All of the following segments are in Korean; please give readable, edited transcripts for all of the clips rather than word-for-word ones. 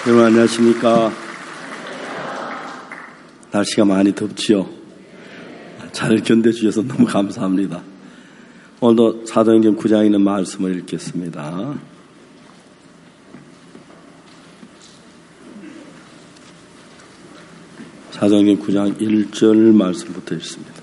여러분 안녕하십니까? 날씨가 많이 덥지요? 잘 견뎌주셔서 너무 감사합니다. 오늘도 사도행전 9장에 있는 말씀을 읽겠습니다. 사도행전 9장 1절 말씀부터 읽습니다.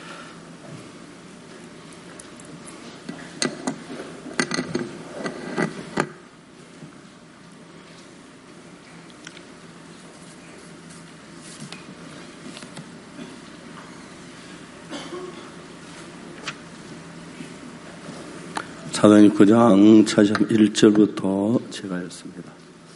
사도행전 9장 1절부터 제가 읽습니다.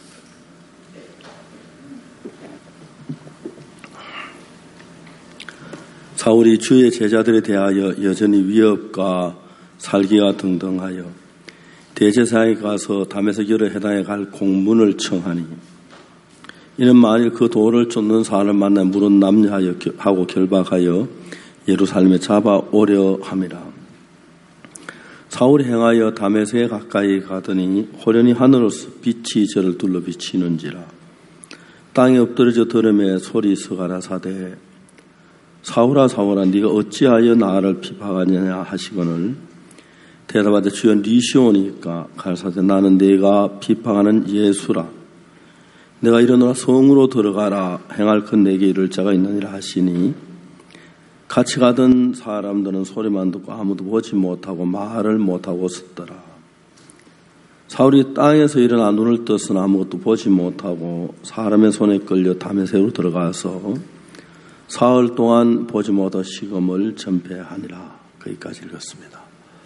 사울이 주의 제자들에 대하여 여전히 위협과 살기가 등등하여 대제사장에 가서 담에색 여러 해당에 갈 공문을 청하니 이는 만일 그 도를 쫓는 사람을 만나 물은 남녀하고 결박하여 예루살렘에 잡아오려 함이라. 사울이 행하여 다메섹에 가까이 가더니 호련히 하늘로서 빛이 저를 둘러 비치는지라. 땅에 엎드러져 들음에 소리 서가라사대 사울아 사울아 네가 어찌하여 나를 비방하느냐 하시거늘 대답하되 주여 니시오니까 가라사대 나는 네가 비방하는 예수라. 내가 이르노라 성으로 들어가라 행할 것 내게 이를 자가 있느니라 하시니 같이 가던 사람들은 소리만 듣고 아무도 보지 못하고 말을 못하고 섰더라. 사울이 땅에서 일어나 눈을 떠서는 아무것도 보지 못하고 사람의 손에 끌려 다메섹으로 들어가서 사흘 동안 보지 못한 식음을 전폐하니라. 거기까지 읽었습니다.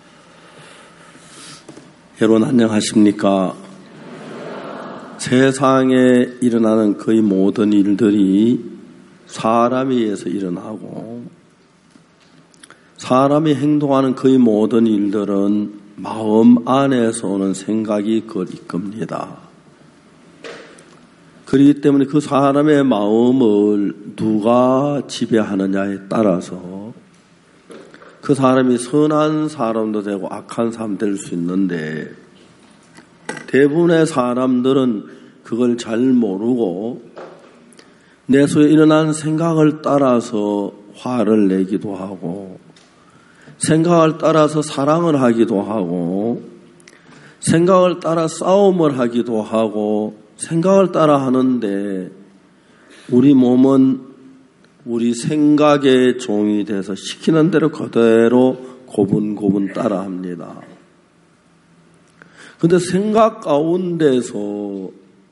여러분 안녕하십니까? 세상에 일어나는 거의 모든 일들이 사람에 의해서 일어나고 사람이 행동하는 거의 모든 일들은 마음 안에서 오는 생각이 그걸 이끕니다. 그렇기 때문에 그 사람의 마음을 누가 지배하느냐에 따라서 그 사람이 선한 사람도 되고 악한 사람 될 수 있는데 대부분의 사람들은 그걸 잘 모르고 내 속에 일어난 생각을 따라서 화를 내기도 하고 생각을 따라서 사랑을 하기도 하고 생각을 따라 싸움을 하기도 하고 생각을 따라 하는데 우리 몸은 우리 생각의 종이 돼서 시키는 대로 그대로 고분고분 따라 합니다. 근데 생각 가운데서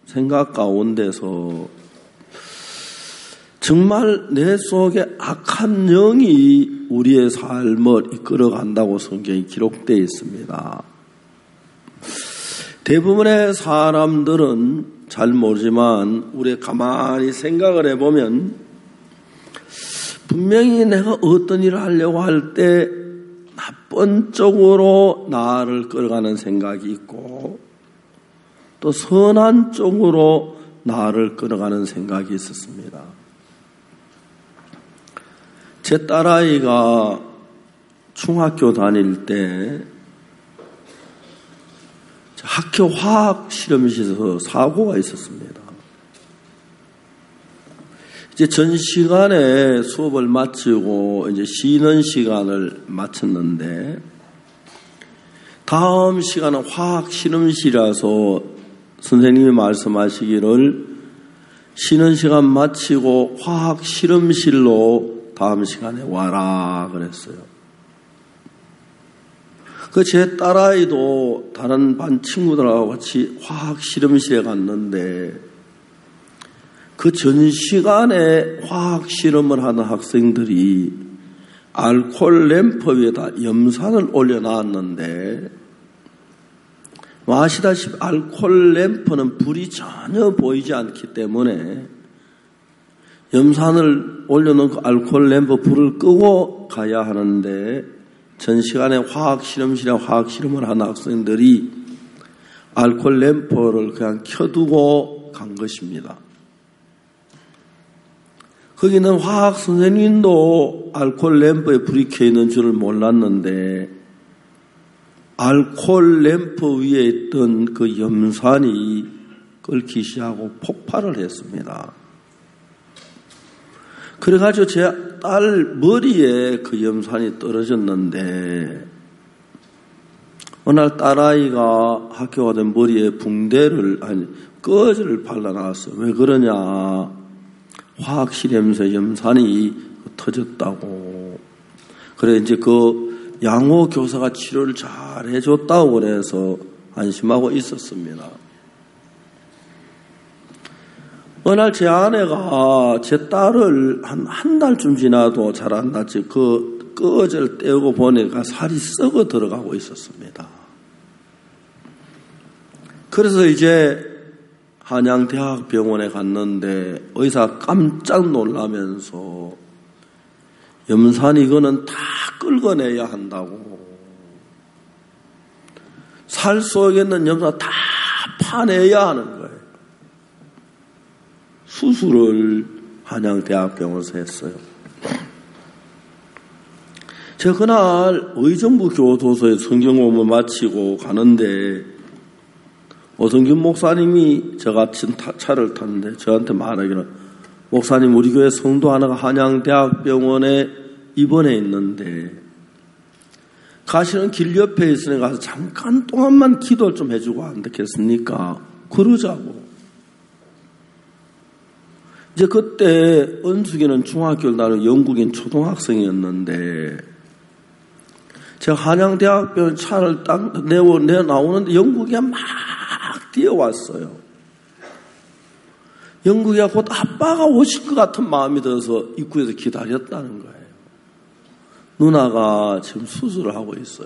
정말 내 속에 악한 영이 우리의 삶을 이끌어간다고 성경이 기록되어 있습니다. 대부분의 사람들은 잘 모르지만 우리 가만히 생각을 해보면 분명히 내가 어떤 일을 하려고 할 때 나쁜 쪽으로 나를 끌어가는 생각이 있고 또 선한 쪽으로 나를 끌어가는 생각이 있었습니다. 제 딸아이가 중학교 다닐 때 학교 화학 실험실에서 사고가 있었습니다. 이제 전 시간에 수업을 마치고 이제 쉬는 시간을 마쳤는데 다음 시간은 화학 실험실이라서 선생님이 말씀하시기를 쉬는 시간 마치고 화학 실험실로 다음 시간에 와라 그랬어요. 제 딸아이도 다른 반 친구들하고 같이 화학 실험실에 갔는데 그 전 시간에 화학 실험을 하는 학생들이 알코올 램프 위에다 염산을 올려놨는데 아시다시피 알코올 램프는 불이 전혀 보이지 않기 때문에 염산을 올려놓은 그 알코올 램프 불을 끄고 가야 하는데 전 시간에 화학 실험실에 화학 실험을 하는 학생들이 알코올 램프를 그냥 켜두고 간 것입니다. 거기는 화학 선생님도 알코올 램프에 불이 켜 있는 줄을 몰랐는데 알코올 램프 위에 있던 그 염산이 끓기 시작하고 폭발을 했습니다. 그래가지고 제 딸 머리에 그 염산이 떨어졌는데 어느 날 딸아이가 학교 가던 머리에 꺼즈를 발라놨어요. 왜 그러냐? 화학실험에서 염산이 터졌다고. 그래 이제 그 양호 교사가 치료를 잘 해줬다고 그래서 안심하고 있었습니다. 어느 날 제 아내가 제 딸을 한 달쯤 지나도 잘 안 났지 그 꺼즈를 떼고 보니까 살이 썩어 들어가고 있었습니다. 그래서 이제 한양대학병원에 갔는데 의사가 깜짝 놀라면서 염산 이거는 다 긁어내야 한다고. 살 속에 있는 염산 다 파내야 하는 거예요. 수술을 한양대학병원에서 했어요. 제가 그날 의정부 교도소에 성경 공부 마치고 가는데 오성균 목사님이 저같이 차를 탔는데 저한테 말하기는 목사님 우리 교회 성도 하나가 한양대학병원에 입원해 있는데 가시는 길 옆에 있으니 가서 잠깐 동안만 기도 좀 해주고 안 되겠습니까? 그러자고. 이제 그때 은숙이는 중학교를 다니는 영국인 초등학생이었는데 제가 한양대학병원 차를 딱 내 나오는데 영국이가 막 뛰어왔어요. 영국이가 곧 아빠가 오실 것 같은 마음이 들어서 입구에서 기다렸다는 거예요. 누나가 지금 수술을 하고 있어요.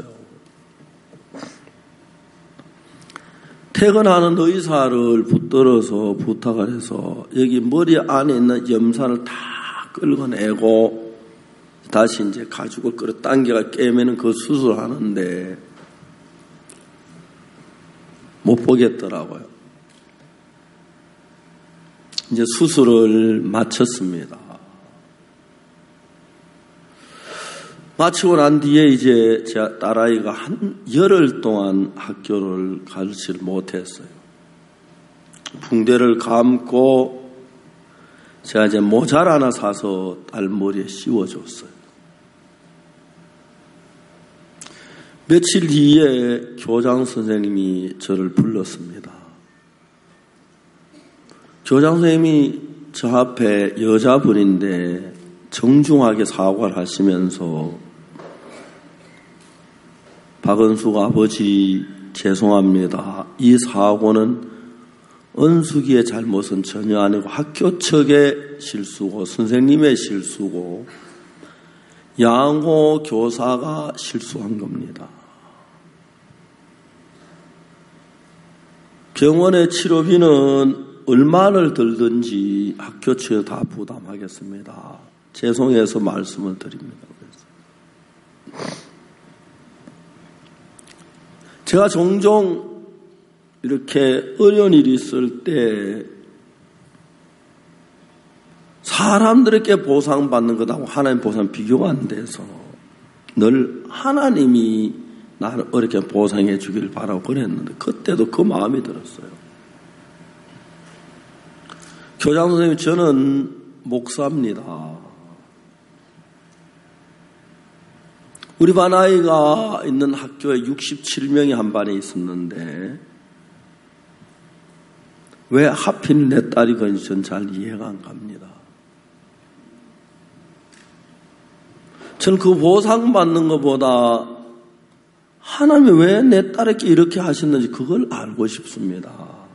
퇴근하는 의사를 붙들어서 부탁을 해서 여기 머리 안에 있는 염산을 다 긁어내고 다시 이제 가죽을 끌어당겨가 깨매는 그 수술을 하는데 못 보겠더라고요. 이제 수술을 마쳤습니다. 마치고 난 뒤에 이제 제 딸아이가 한 열흘 동안 학교를 가지를 못했어요. 붕대를 감고 제가 이제 모자를 하나 사서 딸 머리에 씌워줬어요. 며칠 뒤에 교장 선생님이 저를 불렀습니다. 교장 선생님이 저 앞에 여자분인데 정중하게 사과를 하시면서 박은숙 아버지 죄송합니다. 이 사고는 은숙이의 잘못은 전혀 아니고 학교 측의 실수고 선생님의 실수고 양호 교사가 실수한 겁니다. 병원의 치료비는 얼마를 들든지 학교 측에 다 부담하겠습니다. 죄송해서 말씀을 드립니다. 제가 종종 이렇게 어려운 일이 있을 때 사람들에게 보상받는 것하고 하나님 보상 비교가 안 돼서 늘 하나님이 나를 어렵게 보상해 주기를 바라고 그랬는데 그때도 그 마음이 들었어요. 교장 선생님 저는 목사입니다. 우리 반 아이가 있는 학교에 67명이 한 반에 있었는데 왜 하필 내 딸이 건지 전 잘 이해가 안 갑니다. 전 그 보상받는 것보다 하나님이 왜 내 딸에게 이렇게 하셨는지 그걸 알고 싶습니다.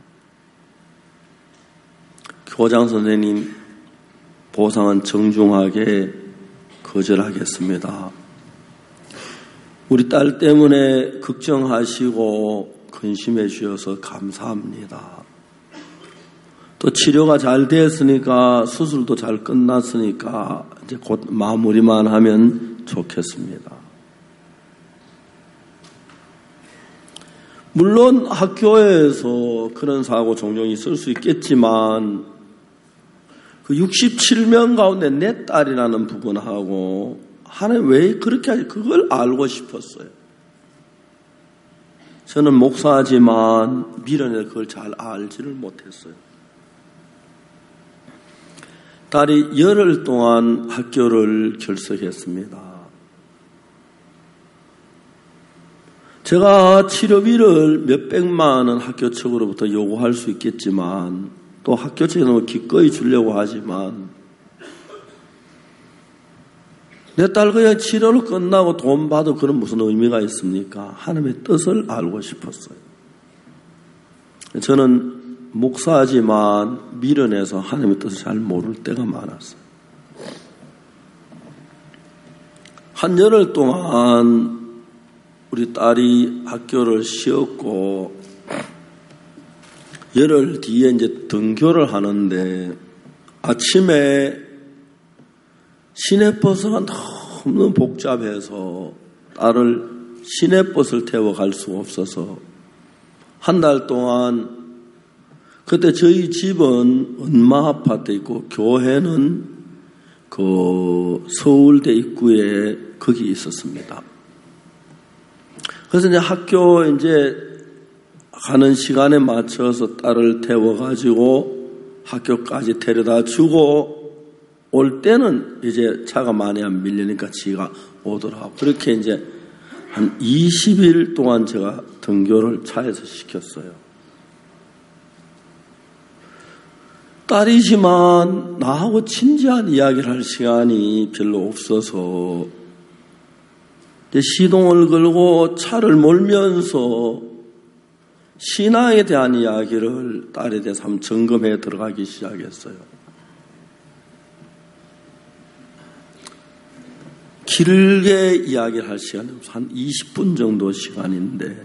교장 선생님 보상은 정중하게 거절하겠습니다. 우리 딸 때문에 걱정하시고 근심해 주셔서 감사합니다. 또 치료가 잘 됐으니까 수술도 잘 끝났으니까 이제 곧 마무리만 하면 좋겠습니다. 물론 학교에서 그런 사고 종종 있을 수 있겠지만 그 67명 가운데 내 딸이라는 부분하고 하나님 왜 그렇게 하지? 그걸 알고 싶었어요. 저는 목사지만 미련에 그걸 잘 알지를 못했어요. 딸이 열흘 동안 학교를 결석했습니다. 제가 치료비를 몇백만 원 학교 측으로부터 요구할 수 있겠지만 또 학교 측에는 기꺼이 주려고 하지만 내 딸 그냥 치료를 끝나고 돈 받을 그런 무슨 의미가 있습니까? 하나님의 뜻을 알고 싶었어요. 저는 목사지만 미련해서 하나님의 뜻을 잘 모를 때가 많았어요. 한 열흘 동안 우리 딸이 학교를 쉬었고 열흘 뒤에 이제 등교를 하는데 아침에 시내버스가 너무 복잡해서 딸을 시내버스를 태워 갈 수가 없어서 한 달 동안 그때 저희 집은 은마 아파트에 있고 교회는 그 서울대 입구에 거기 있었습니다. 그래서 이제 학교 이제 가는 시간에 맞춰서 딸을 태워가지고 학교까지 데려다 주고 올 때는 이제 차가 많이 안 밀리니까 지가 오더라고. 그렇게 이제 한 20일 동안 제가 등교를 차에서 시켰어요. 딸이지만 나하고 진지한 이야기를 할 시간이 별로 없어서 시동을 걸고 차를 몰면서 신앙에 대한 이야기를 딸에 대해서 한번 점검해 들어가기 시작했어요. 길게 이야기를 할 시간이 없어서 한 20분 정도 시간인데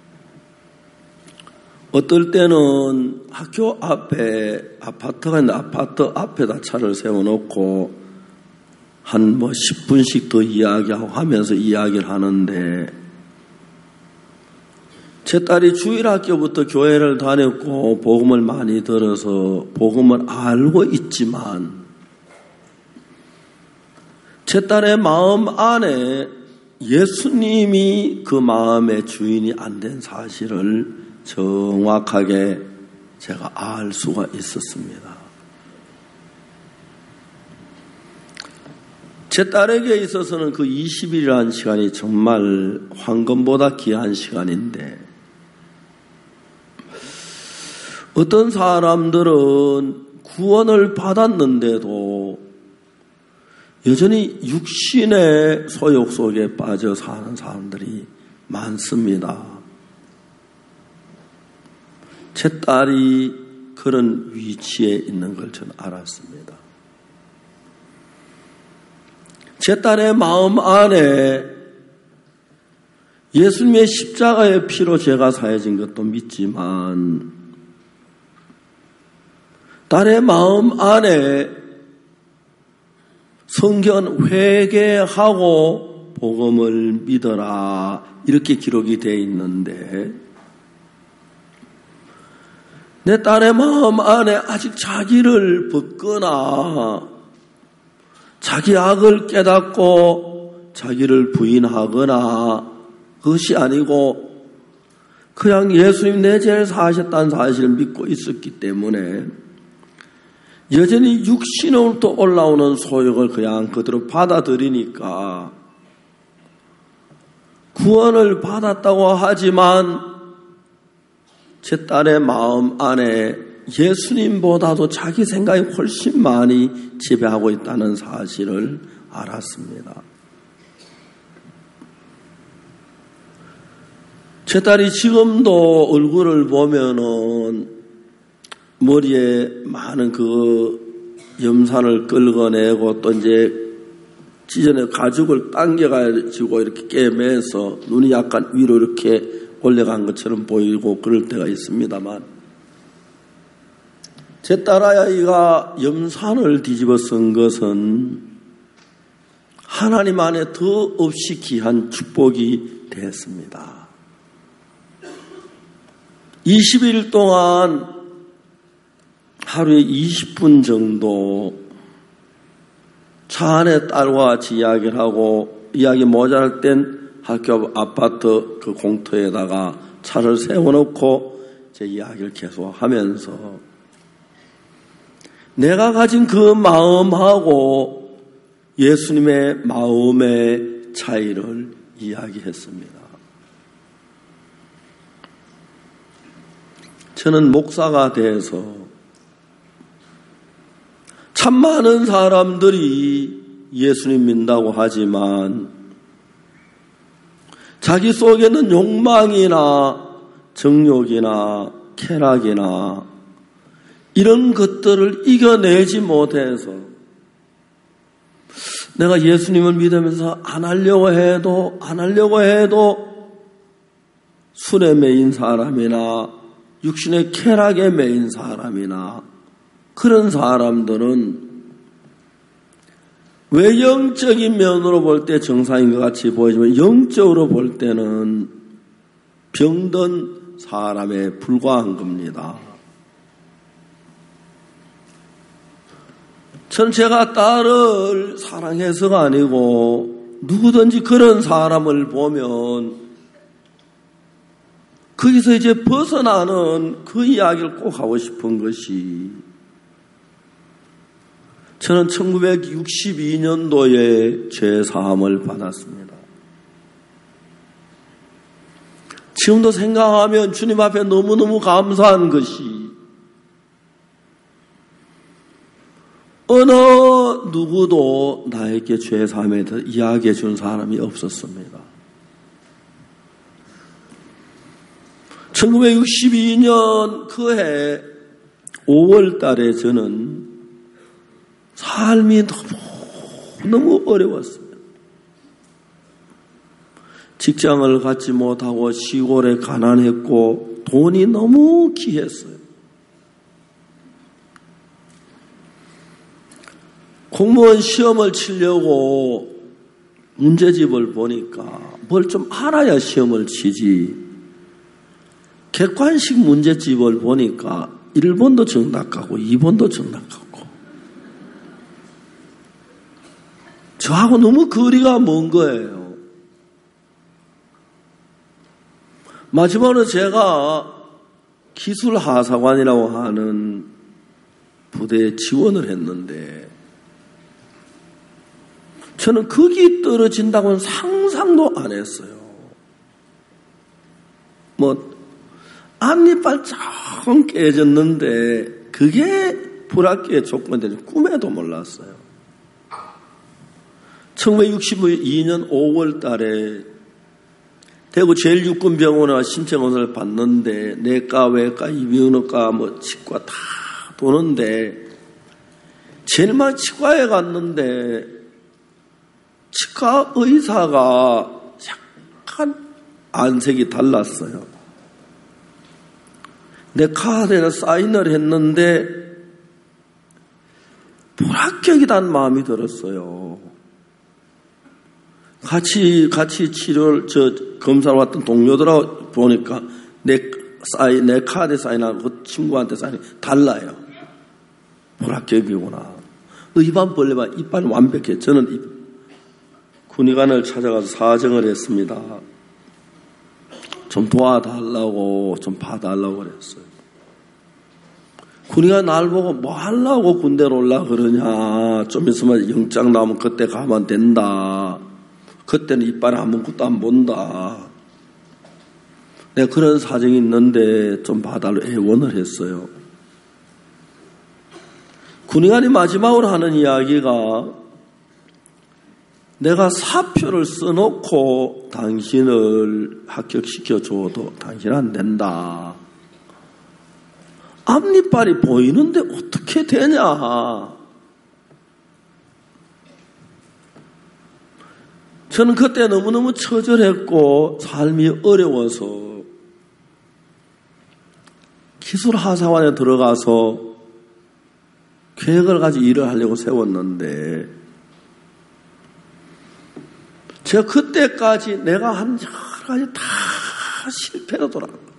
어떨 때는 학교 앞에 아파트가 있는데 아파트 앞에다 차를 세워놓고 한 10분씩 더 이야기하고 하면서 이야기를 하는데 제 딸이 주일학교부터 교회를 다녔고 복음을 많이 들어서 복음을 알고 있지만 제 딸의 마음 안에 예수님이 그 마음의 주인이 안 된 사실을 정확하게 제가 알 수가 있었습니다. 제 딸에게 있어서는 그 20일이라는 시간이 정말 황금보다 귀한 시간인데 어떤 사람들은 구원을 받았는데도 여전히 육신의 소욕 속에 빠져 사는 사람들이 많습니다. 제 딸이 그런 위치에 있는 걸 저는 알았습니다. 제 딸의 마음 안에 예수님의 십자가의 피로 죄가 사해진 것도 믿지만 딸의 마음 안에 성경 회개하고 복음을 믿어라 이렇게 기록이 되어 있는데 내 딸의 마음 안에 아직 자기를 벗거나 자기 악을 깨닫고 자기를 부인하거나 그것이 아니고 그냥 예수님 내 죄를 사하셨다는 사실을 믿고 있었기 때문에 여전히 육신으로부터 올라오는 소욕을 그냥 그대로 받아들이니까 구원을 받았다고 하지만 제 딸의 마음 안에 예수님보다도 자기 생각이 훨씬 많이 지배하고 있다는 사실을 알았습니다. 제 딸이 지금도 얼굴을 보면은 머리에 많은 그 염산을 긁어내고 또 이제 찢어내 가죽을 당겨가지고 이렇게 깨매서 눈이 약간 위로 이렇게 올라간 것처럼 보이고 그럴 때가 있습니다만 제 딸아이가 염산을 뒤집어 쓴 것은 하나님 안에 더없이 귀한 축복이 됐습니다. 20일 동안 하루에 20분 정도 차 안에 딸과 같이 이야기를 하고 이야기 모자랄 땐 학교 아파트 그 공터에다가 차를 세워놓고 제 이야기를 계속하면서 내가 가진 그 마음하고 예수님의 마음의 차이를 이야기했습니다. 저는 목사가 돼서 참 많은 사람들이 예수님 믿는다고 하지만 자기 속에는 욕망이나 정욕이나 쾌락이나 이런 것들을 이겨내지 못해서 내가 예수님을 믿으면서 안 하려고 해도 술에 매인 사람이나 육신의 쾌락에 매인 사람이나 그런 사람들은 외형적인 면으로 볼 때 정상인 것 같이 보이지만 영적으로 볼 때는 병든 사람에 불과한 겁니다. 전 제가 딸을 사랑해서가 아니고 누구든지 그런 사람을 보면 거기서 이제 벗어나는 그 이야기를 꼭 하고 싶은 것이 저는 1962년도에 죄사함을 받았습니다. 지금도 생각하면 주님 앞에 너무너무 감사한 것이 어느 누구도 나에게 죄사함에 대해서 이야기해 준 사람이 없었습니다. 1962년 그 해 5월 달에 저는 삶이 너무 어려웠습니다. 직장을 갖지 못하고 시골에 가난했고 돈이 너무 귀했어요. 공무원 시험을 치려고 문제집을 보니까 뭘 좀 알아야 시험을 치지. 객관식 문제집을 보니까 1번도 정답 가고 2번도 정답 가고 저하고 너무 거리가 먼 거예요. 마지막으로 제가 기술하사관이라고 하는 부대에 지원을 했는데 저는 거기 떨어진다고는 상상도 안 했어요. 앞니빨 조금 깨졌는데 그게 불합격의 조건이 되는 꿈에도 몰랐어요. 1962년 5월 달에 대구 제1육군병원에 신청원을 받는데 내과, 외과, 이비인후과, 치과 다 도는데 제일 많이 치과에 갔는데 치과 의사가 약간 안색이 달랐어요. 내 카드에는 사인을 했는데 불합격이라는 마음이 들었어요. 같이 검사를 왔던 동료들하고 보니까 내 카드에 사인하고 그 친구한테 사인이 달라요. 불합격이구나. 너 입 안 벌려봐. 이빨 완벽해. 저는 군의관을 찾아가서 사정을 했습니다. 좀 도와달라고, 좀 봐달라고 그랬어요. 군의관 날 보고 뭐 하려고 군대로 올라 그러냐. 좀 있으면 영장 나오면 그때 가면 된다. 그때는 이빨에 아무것도 안 본다. 내가 그런 사정이 있는데 좀 봐달라고 애원을 했어요. 군의관이 마지막으로 하는 이야기가 내가 사표를 써놓고 당신을 합격시켜줘도 당신은 안 된다. 앞니빨이 보이는데 어떻게 되냐. 저는 그때 너무너무 처절했고 삶이 어려워서 기술하사관에 들어가서 계획을 가지고 일을 하려고 세웠는데 제가 그때까지 내가 한 여러 가지 다 실패로 돌아간 거예요.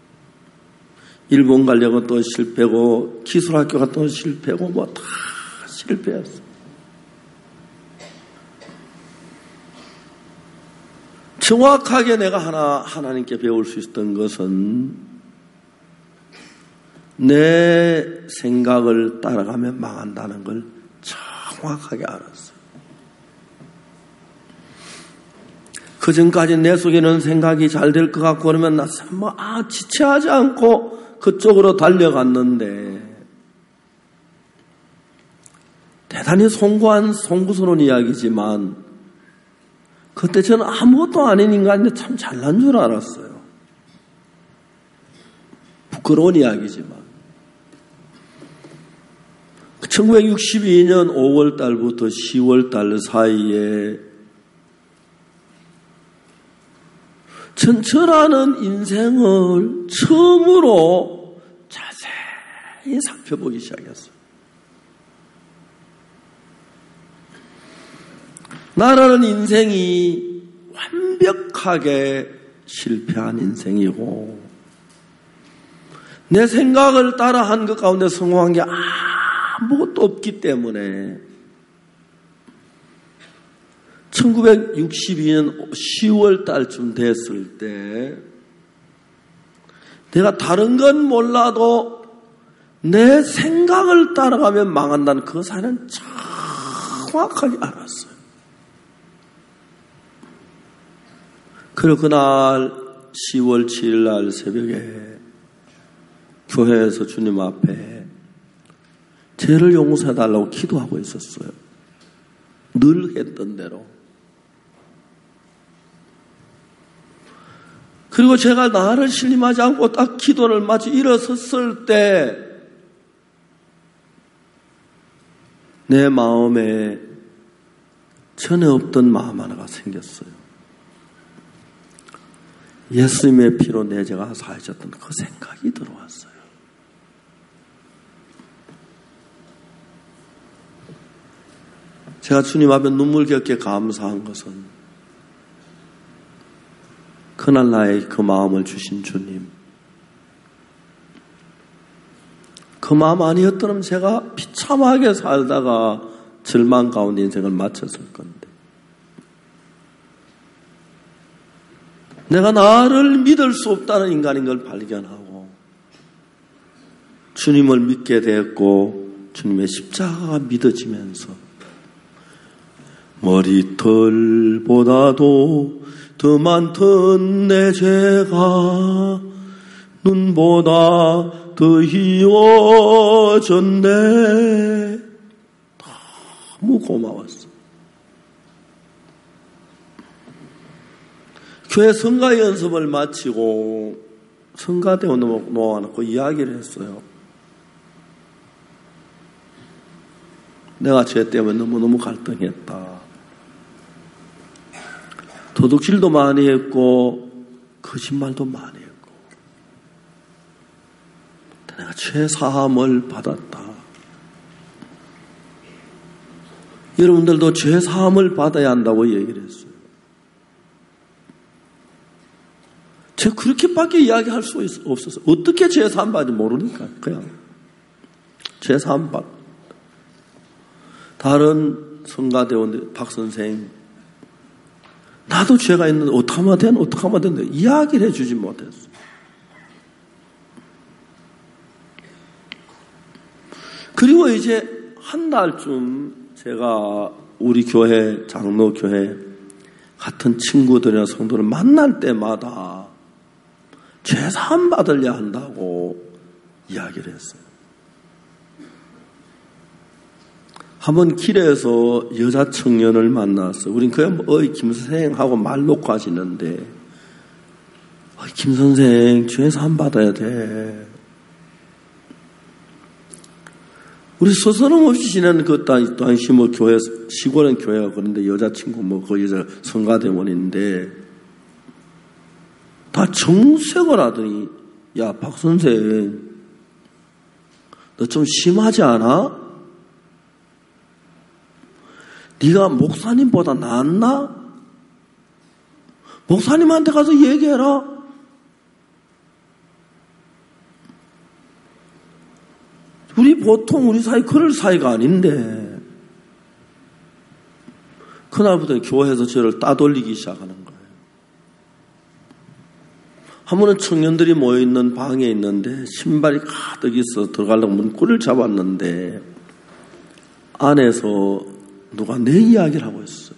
일본 가려고 또 실패고 기술학교가 또 실패고 다 실패했어요. 정확하게 내가 하나님께 배울 수 있었던 것은 내 생각을 따라가면 망한다는 걸 정확하게 알았어요. 그 전까지 내 속에는 생각이 잘 될 것 같고 그러면 지체하지 않고 그쪽으로 달려갔는데 대단히 송구스러운 이야기지만 그때 저는 아무것도 아닌 인간인데 참 잘난 줄 알았어요. 부끄러운 이야기지만 1962년 5월 달부터 10월 달 사이에 저라는 인생을 처음으로 자세히 살펴보기 시작했어요. 나라는 인생이 완벽하게 실패한 인생이고 내 생각을 따라한 것 가운데 성공한 게 아무것도 없기 때문에 1962년 10월 달쯤 됐을 때 내가 다른 건 몰라도 내 생각을 따라가면 망한다는 그 사실은 정확하게 알았어요. 그리고 그날 10월 7일 날 새벽에 교회에서 주님 앞에 죄를 용서해달라고 기도하고 있었어요. 늘 했던 대로. 그리고 제가 나를 신림하지 않고 딱 기도를 마치 일어섰을 때 내 마음에 전에 없던 마음 하나가 생겼어요. 예수님의 피로 내 죄가 사해졌던 그 생각이 들어왔어요. 제가 주님 앞에 눈물겹게 감사한 것은 그날 나의 그 마음을 주신 주님, 그 마음 아니었더라면 제가 비참하게 살다가 절망 가운데 인생을 마쳤을 건데 내가 나를 믿을 수 없다는 인간인 걸 발견하고 주님을 믿게 됐고 주님의 십자가가 믿어지면서 머리털보다도 더 많던 내 죄가 눈보다 더 희워졌네. 너무 고마웠어. 교회 성가 연습을 마치고 성가대원 모아놓고 이야기를 했어요. 내가 죄 때문에 너무너무 갈등했다. 도둑질도 많이 했고 거짓말도 많이 했고 내가 죄 사함을 받았다. 여러분들도 죄 사함을 받아야 한다고 얘기를 했어요. 제가 그렇게밖에 이야기할 수 없었어요. 어떻게 죄 사함 받는지 모르니까 그냥 죄 사함 받. 다른 성가대원 박 선생 나도 죄가 있는데 어떻게 하면 되는데 이야기를 해주지 못했어요. 그리고 이제 한 달쯤 제가 우리 교회 장로교회 같은 친구들이나 성도를 만날 때마다 죄사함 받으려 한다고 이야기를 했어요. 한번 길에서 여자 청년을 만났어요. 우린 그냥 김 선생하고 말 놓고 하시는데 김 선생 죄사함 받아야 돼. 우리 서스럼 없이 지내는 그 당시 교회 시골은 교회가 그런데 여자친구 그 여자 성가대원인데 다 정색을 하더니 야 박 선생 너 좀 심하지 않아? 네가 목사님보다 낫나? 목사님한테 가서 얘기해라. 보통 우리 사이 그럴 사이가 아닌데 그날부터 교회에서 저를 따돌리기 시작하는 거예요. 한 번은 청년들이 모여있는 방에 있는데 신발이 가득 있어 들어가려고 문구를 잡았는데 안에서 누가 내 이야기를 하고 있어요.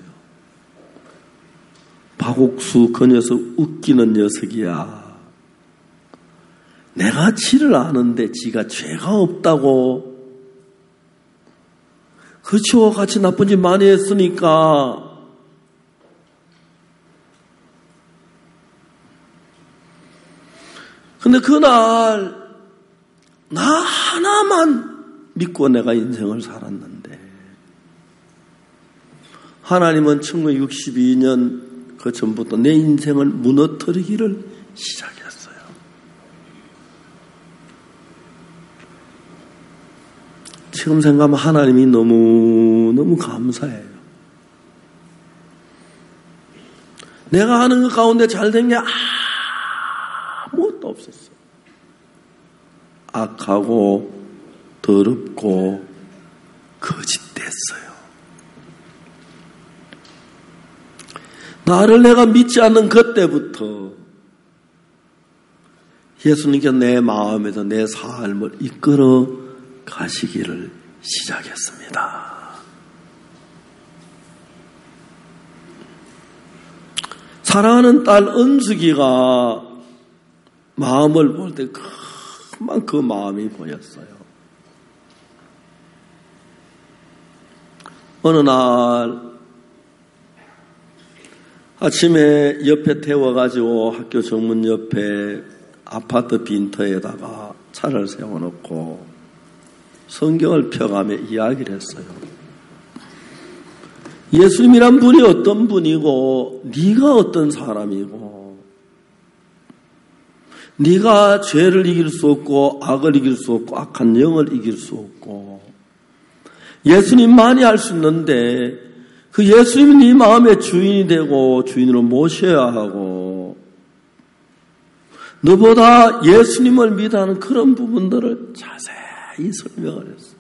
박옥수 그 녀석 웃기는 녀석이야. 내가 지를 아는데 지가 죄가 없다고. 그치요, 같이 나쁜 짓 많이 했으니까. 근데 그날 나 하나만 믿고 내가 인생을 살았는데 하나님은 1962년 그 전부터 내 인생을 무너뜨리기를 시작했어요. 지금 생각하면 하나님이 너무너무 감사해요. 내가 하는 것 가운데 잘된 게 아무것도 없었어. 악하고 더럽고 거짓됐어요. 나를 내가 믿지 않는 그때부터 예수님께 내 마음에서 내 삶을 이끌어 가시기를 시작했습니다. 사랑하는 딸 은숙이가 마음을 볼 때 금방 그 마음이 보였어요. 어느 날 아침에 옆에 태워가지고 학교 정문 옆에 아파트 빈터에다가 차를 세워놓고 성경을 펴가며 이야기를 했어요. 예수님이란 분이 어떤 분이고 네가 어떤 사람이고 네가 죄를 이길 수 없고 악을 이길 수 없고 악한 영을 이길 수 없고 예수님만이 할 수 있는데 그 예수님이 네 마음의 주인이 되고 주인으로 모셔야 하고 너보다 예수님을 믿어하는 그런 부분들을 자세히 설명을 했어요.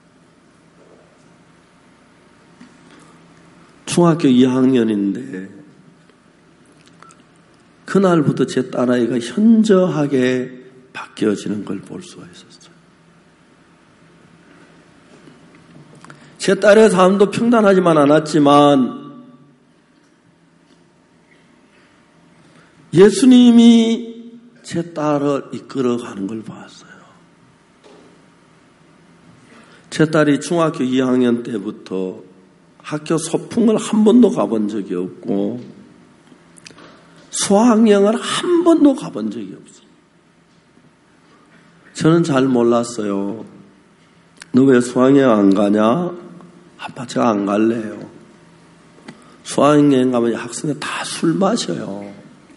중학교 2학년인데 그날부터 제 딸아이가 현저하게 바뀌어지는 걸 볼 수가 있었어요. 제 딸의 삶도 평단하지만 않았지만 예수님이 제 딸을 이끌어가는 걸 봤어요. 제 딸이 중학교 2학년 때부터 학교 소풍을 한 번도 가본 적이 없고 수학여행을 한 번도 가본 적이 없어요. 저는 잘 몰랐어요. 너 왜 수학여행 안 가냐? 아빠 제가 안 갈래요. 수학여행 가면 학생들 다 술 마셔요.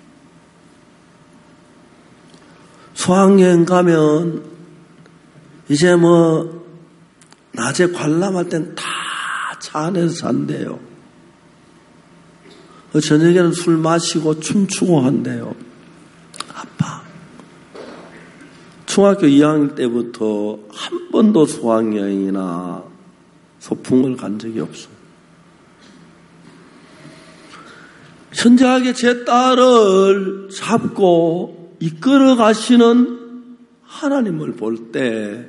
수학여행 가면 이제 낮에 관람할 땐 다 차 안에서 잔대요. 저녁에는 술 마시고 춤추고 한대요. 아빠 중학교 2학년 때부터 한 번도 수학여행이나 소풍을 간 적이 없어요. 현저하게 제 딸을 잡고 이끌어 가시는 하나님을 볼 때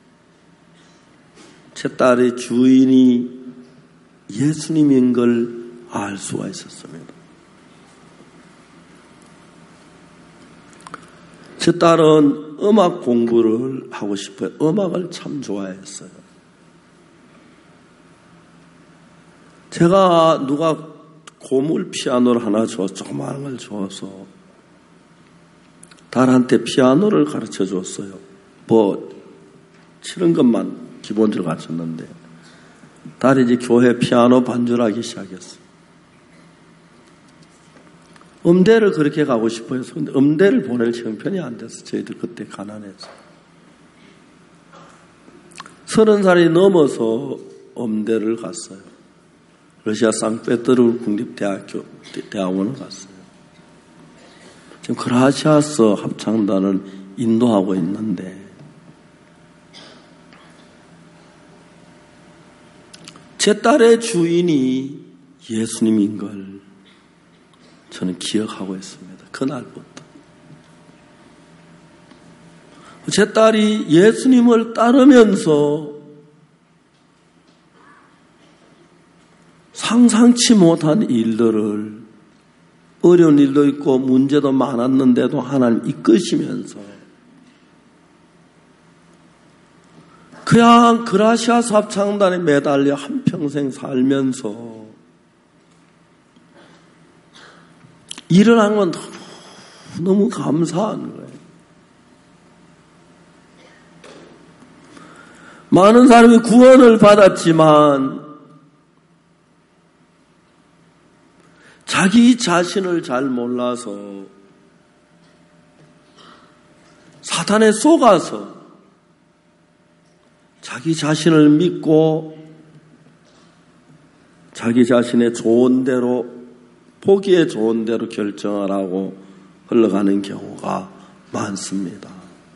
제 딸의 주인이 예수님인 걸 알 수가 있었습니다. 제 딸은 음악 공부를 하고 싶어요. 음악을 참 좋아했어요. 제가 누가 고물 피아노를 하나 줘, 조그마한 걸 줘서 딸한테 피아노를 가르쳐 줬어요. 치는 것만 기본적으로 가르쳤는데 딸이 이제 교회 피아노 반주를 하기 시작했어요. 음대를 그렇게 가고 싶어요. 근데 음대를 보낼 형편이 안 돼서 저희들 그때 가난해서 30살이 넘어서 음대를 갔어요. 러시아 상페테르부르크 국립대학원을 갔어요. 지금 크로아티아서 합창단을 인도하고 있는데 제 딸의 주인이 예수님인 걸 저는 기억하고 있습니다. 그날부터. 제 딸이 예수님을 따르면서 상상치 못한 일들을, 어려운 일도 있고 문제도 많았는데도 하나님 이끄시면서 그냥 그라시아 합창단에 매달려 한평생 살면서 일을 한 건 너무 감사한 거예요. 많은 사람이 구원을 받았지만 자기 자신을 잘 몰라서 사탄에 속아서 자기 자신을 믿고 자기 자신의 좋은 대로, 보기에 좋은 대로 결정하라고 흘러가는 경우가 많습니다.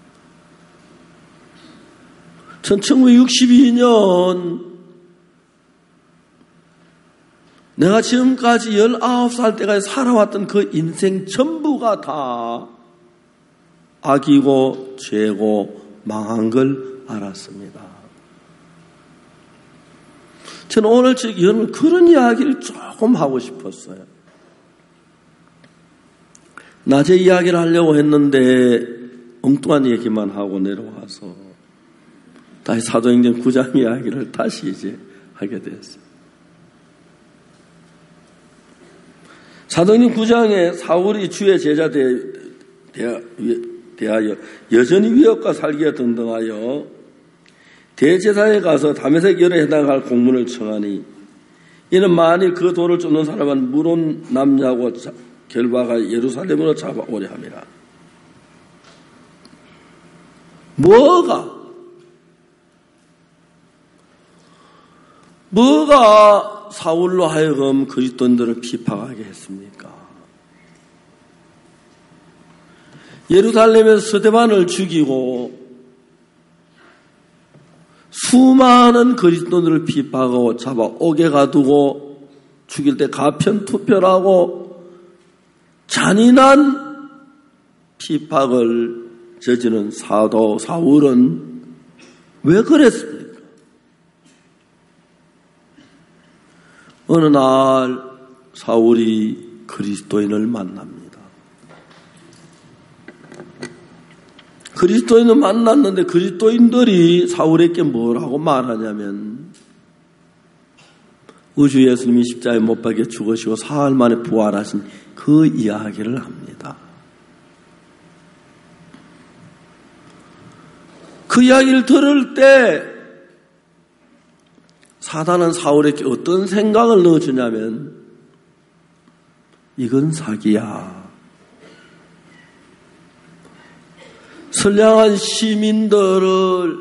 1962년 내가 지금까지 19살 때까지 살아왔던 그 인생 전부가 다 악이고 죄고 망한 걸 알았습니다. 저는 오늘 여러분 그런 이야기를 조금 하고 싶었어요. 낮에 이야기를 하려고 했는데 엉뚱한 얘기만 하고 내려와서 다시 사도행전 9장 이야기를 다시 이제 하게 되었어요. 사도행전 9장에 사울이 주의 제자 대하여 여전히 위협과 살기가 등등하여 대제사에 가서 다메섹 열에 해당할 공문을 청하니 이는 만일 그 돌을 쫓는 사람은 물온 남자하고 결박하여 예루살렘으로 잡아오려 함이라. 뭐가 사울로 하여금 그리스도인들을 비판하게 했습니까? 예루살렘에서 스데반을 죽이고 수많은 그리스도인들을 비판하고 잡아오게 가두고 죽일 때 가편 투표하고 잔인한 비박을 저지른 사도 사울은 왜 그랬습니까? 어느 날 사울이 그리스도인을 만납니다. 그리스도인을 만났는데 그리스도인들이 사울에게 뭐라고 말하냐면 우주 예수님이 십자가에 못 박혀 죽으시고 사흘 만에 부활하신 그 이야기를 합니다. 그 이야기를 들을 때 사단은 사울에게 어떤 생각을 넣어주냐면 이건 사기야. 선량한 시민들을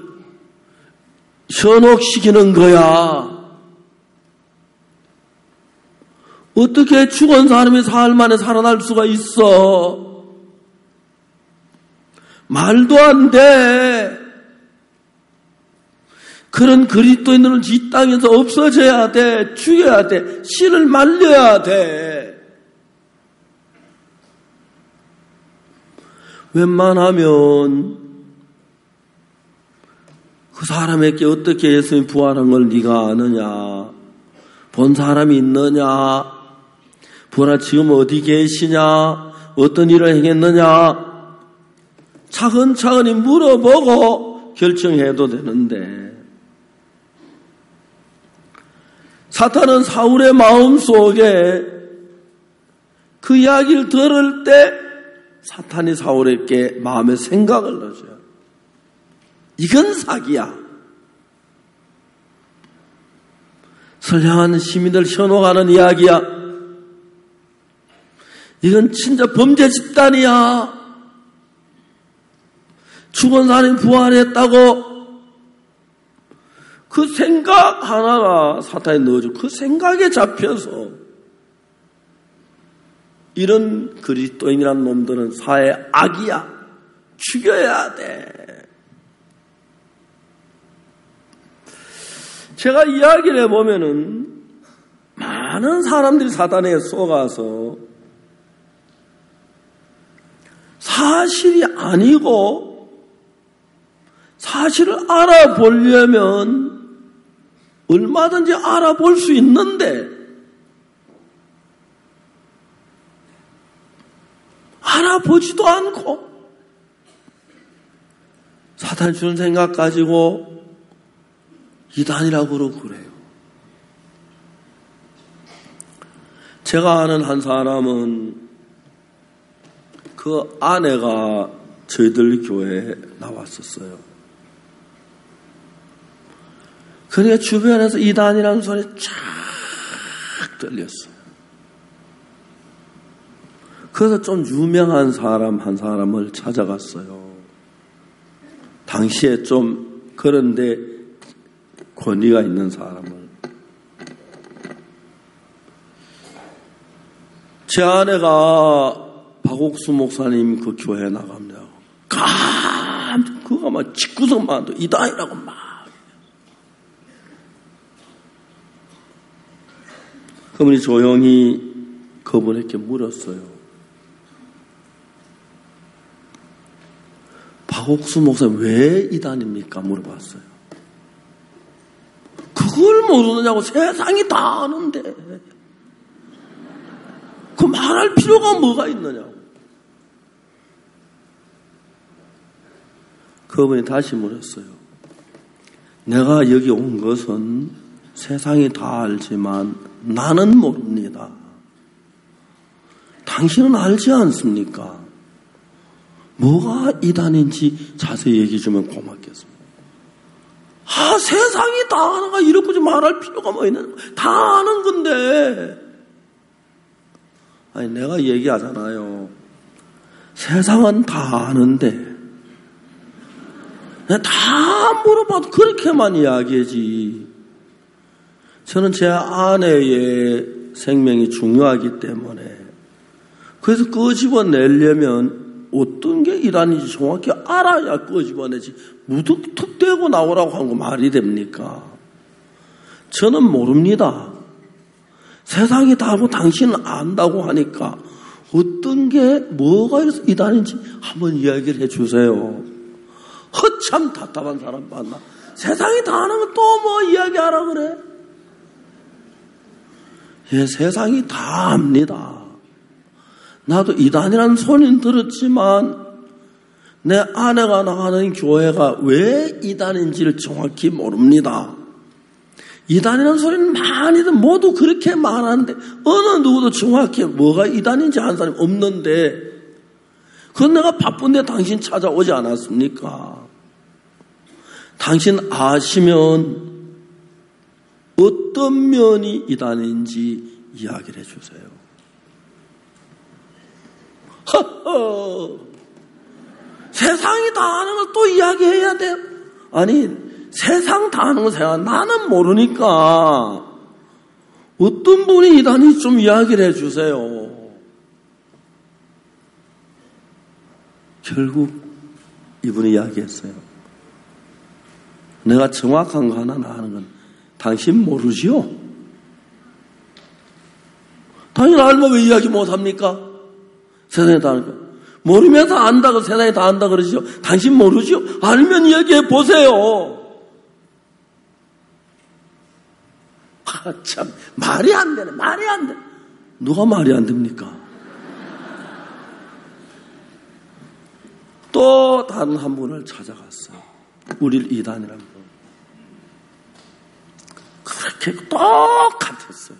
현혹시키는 거야. 어떻게 죽은 사람이 사흘 만에 살아날 수가 있어? 말도 안 돼. 그런 그리스도인들은 이 땅에서 없어져야 돼. 죽여야 돼. 신을 말려야 돼. 웬만하면 그 사람에게 어떻게 예수님이 부활한 걸 네가 아느냐? 본 사람이 있느냐? 부활 지금 어디 계시냐? 어떤 일을 행했느냐? 차근차근히 물어보고 결정해도 되는데 사탄은 사울의 마음속에 그 이야기를 들을 때 사탄이 사울에게 마음의 생각을 넣어줘요. 이건 사기야. 선량한 시민들 현혹하는 이야기야. 이건 진짜 범죄 집단이야. 죽은 사람이 부활했다고 그 생각 하나가 사탄이 넣어줘. 그 생각에 잡혀서 이런 그리스도인이라는 놈들은 사회 악이야. 죽여야 돼. 제가 이야기를 해보면은 많은 사람들이 사단에 속아서 사실이 아니고 사실을 알아보려면 얼마든지 알아볼 수 있는데 알아보지도 않고 사탄이 주는 생각 가지고 이단이라고 그러고 그래요. 제가 아는 한 사람은 그 아내가 저희들 교회에 나왔었어요. 그러니까 주변에서 이단이라는 소리 쫙 들렸어요. 그래서 좀 유명한 사람 한 사람을 찾아갔어요. 당시에 좀 그런데 권위가 있는 사람을. 제 아내가 박옥수 목사님 그 교회에 나갑니다. 그거 막 직구석만 도 이단이라고 막. 그분이 조용히 그분에게 물었어요. 박옥수 목사님 왜 이단입니까? 물어봤어요. 그걸 모르느냐고. 세상이 다 아는데 그 말할 필요가 뭐가 있느냐고. 그분이 다시 물었어요. 내가 여기 온 것은 세상이 다 알지만 나는 모릅니다. 당신은 알지 않습니까? 뭐가 이단인지 자세히 얘기해 주면 고맙겠습니다. 세상이 다 아는가 이렇게 말할 필요가 뭐 있는, 다 아는 건데. 아니, 내가 얘기하잖아요. 세상은 다 아는데 다 물어봐도 그렇게만 이야기하지. 저는 제 아내의 생명이 중요하기 때문에, 그래서 끄집어내려면 어떤 게 이단인지 정확히 알아야 끄집어내지. 무뚝뚝대고 나오라고 한 거 말이 됩니까? 저는 모릅니다. 세상이 다 알고 당신은 안다고 하니까 어떤 게 뭐가 이래서 이단인지 한번 이야기를 해주세요. 허참 답답한 사람 만나. 세상이 다 아는 건 또 뭐 이야기하라 그래? 예, 세상이 다 압니다. 나도 이단이라는 소리는 들었지만 내 아내가 나가는 교회가 왜 이단인지를 정확히 모릅니다. 이단이라는 소리는 많이들 모두 그렇게 말하는데 어느 누구도 정확히 뭐가 이단인지 아는 사람이 없는데, 그건 내가 바쁜데 당신 찾아오지 않았습니까? 당신 아시면 어떤 면이 이단인지 이야기를 해주세요. 허허, 세상이 다 아는 걸 또 이야기해야 돼요? 아니, 세상 다 아는 거 나는 모르니까 어떤 분이 이단인지 좀 이야기를 해주세요. 결국 이분이 이야기했어요. 내가 정확한 거 하나 아는 건 당신 모르지요? 당신 알면 왜 이야기 못합니까? 세상에 다 아니까. 모르면서 안다고 세상에 다 안다 그러시죠? 당신 모르지요? 알면 이야기해 보세요. 참 말이 안 되네. 말이 안 돼. 누가 말이 안 됩니까? 또 다른 한 분을 찾아갔어요. 우리를 이단이라는 분. 그렇게 똑같았어요.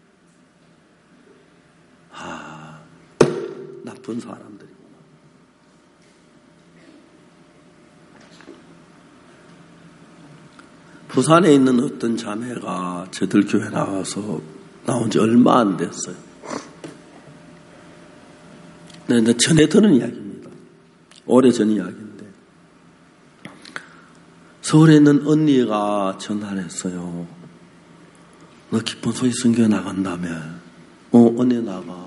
나쁜 사람들이구나. 부산에 있는 어떤 자매가 저들 교회 나와서 나온 지 얼마 안 됐어요. 근데 전에 들은 이야기입니다. 오래전 이야기인데, 서울에 있는 언니가 전화를 했어요. 너 기쁜 소식 선교에 나간다며. 언니 나가.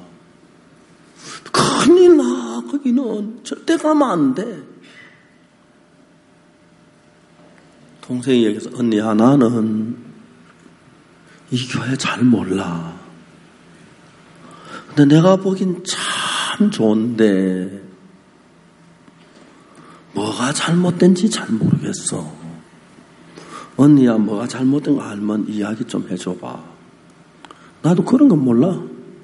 큰일 나. 거기는 절대 가면 안 돼. 동생이 얘기해서, 언니야, 나는 이 교회 잘 몰라. 근데 내가 보긴 참 좋은데 뭐가 잘못된지 잘 모르겠어. 언니야, 뭐가 잘못된 거 알면 이야기 좀 해줘봐. 나도 그런 건 몰라.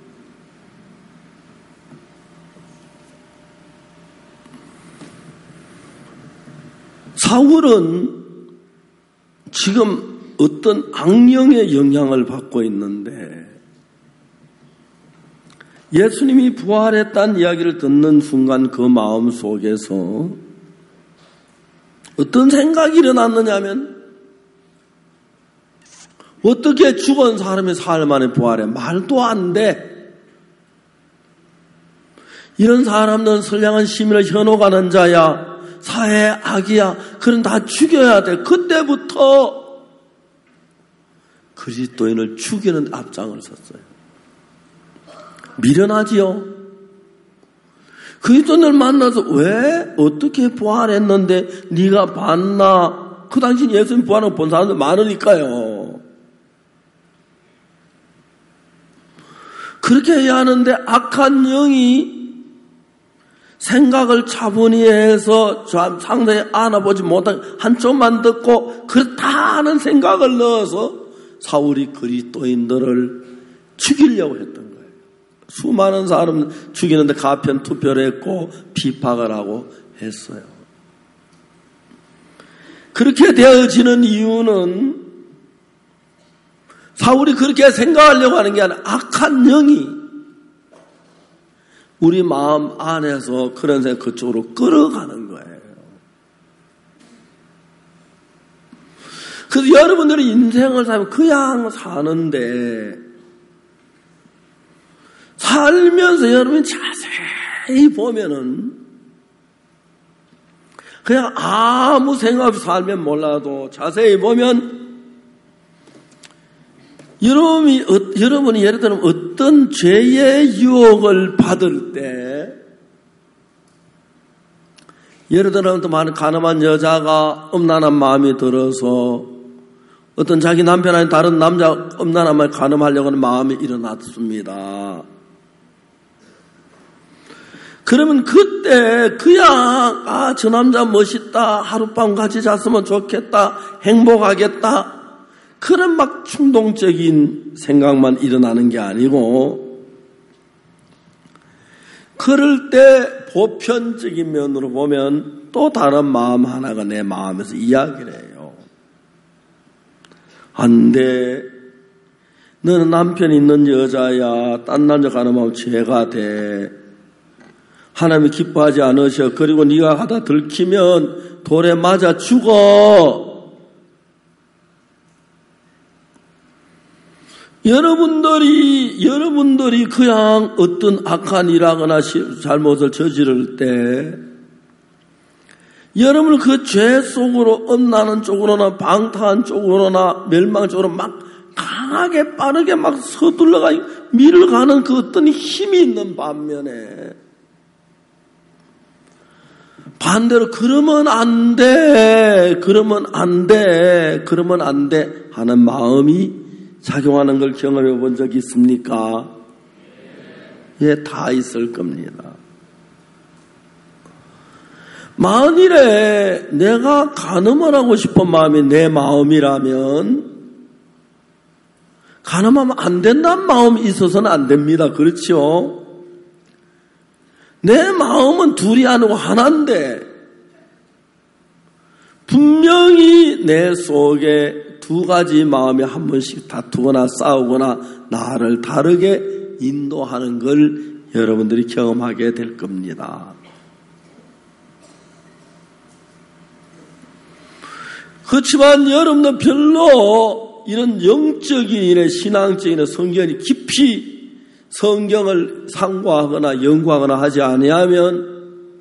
사울은 지금 어떤 악령의 영향을 받고 있는데 예수님이 부활했다는 이야기를 듣는 순간 그 마음 속에서 어떤 생각이 일어났느냐면 어떻게 죽은 사람이 사흘 만에 부활해? 말도 안 돼. 이런 사람들은 선량한 시민을 현혹하는 자야. 사회 악이야. 그런 다 죽여야 돼. 그때부터 그리스도인을 죽이는 앞장을 섰어요. 미련하지요. 그리스도인을 만나서 왜 어떻게 부활했는데 네가 봤나? 그 당시 예수님 부활을 본 사람들 많으니까요. 그렇게 해야 하는데 악한 영이 생각을 차분히 해서 상대에 안아보지 못하게 한쪽만 듣고 그렇다 하는 생각을 넣어서 사울이 그리스도인들을 죽이려고 했던 거예요. 수많은 사람 죽이는데 가편 투표를 했고 비박을 하고 했어요. 그렇게 되어지는 이유는 사울이 그렇게 생각하려고 하는 게 아니라 악한 영이 우리 마음 안에서 그런 생각 그쪽으로 끌어가는 거예요. 그래서 여러분들이 인생을 살면 그냥 사는데 살면서 여러분이 자세히 보면은 그냥 아무 생각 없이 살면 몰라도 자세히 보면 여러분이 예를 들면 어떤 죄의 유혹을 받을 때 예를 들면 또 많은 가늠한 여자가 음란한 마음이 들어서 어떤 자기 남편 아닌 다른 남자 음란한 마음을 가늠하려고 하는 마음이 일어났습니다. 그러면 그때 그냥 저 남자 멋있다, 하룻밤 같이 잤으면 좋겠다, 행복하겠다 그런 막 충동적인 생각만 일어나는 게 아니고 그럴 때 보편적인 면으로 보면 또 다른 마음 하나가 내 마음에서 이야기를 해요. 안 돼. 너는 남편 있는 여자야. 딴 남자 가늠하면 죄가 돼. 하나님이 기뻐하지 않으셔. 그리고 네가 하다 들키면 돌에 맞아 죽어. 여러분들이 그냥 어떤 악한 일하거나 잘못을 저지를 때 여러분을 그 죄 속으로 엄나는 쪽으로나 방탕한 쪽으로나 멸망 쪽으로 막 강하게 빠르게 막 서둘러가 밀어가는 그 어떤 힘이 있는 반면에 반대로 그러면 안 돼 하는 마음이 작용하는 걸 경험해 본 적 있습니까? 예, 다 있을 겁니다. 만일에 내가 간음을 하고 싶은 마음이 내 마음이라면 간음하면 안 된다는 마음이 있어서는 안 됩니다. 그렇죠? 내 마음은 둘이 아니고 하나인데 분명히 내 속에 두 가지 마음이 한 번씩 다투거나 싸우거나 나를 다르게 인도하는 걸 여러분들이 경험하게 될 겁니다. 그렇지만 여러분들 별로 이런 영적인 일에 신앙적인 일에 성경이 깊이 성경을 상고하거나 연구하거나 하지 아니하면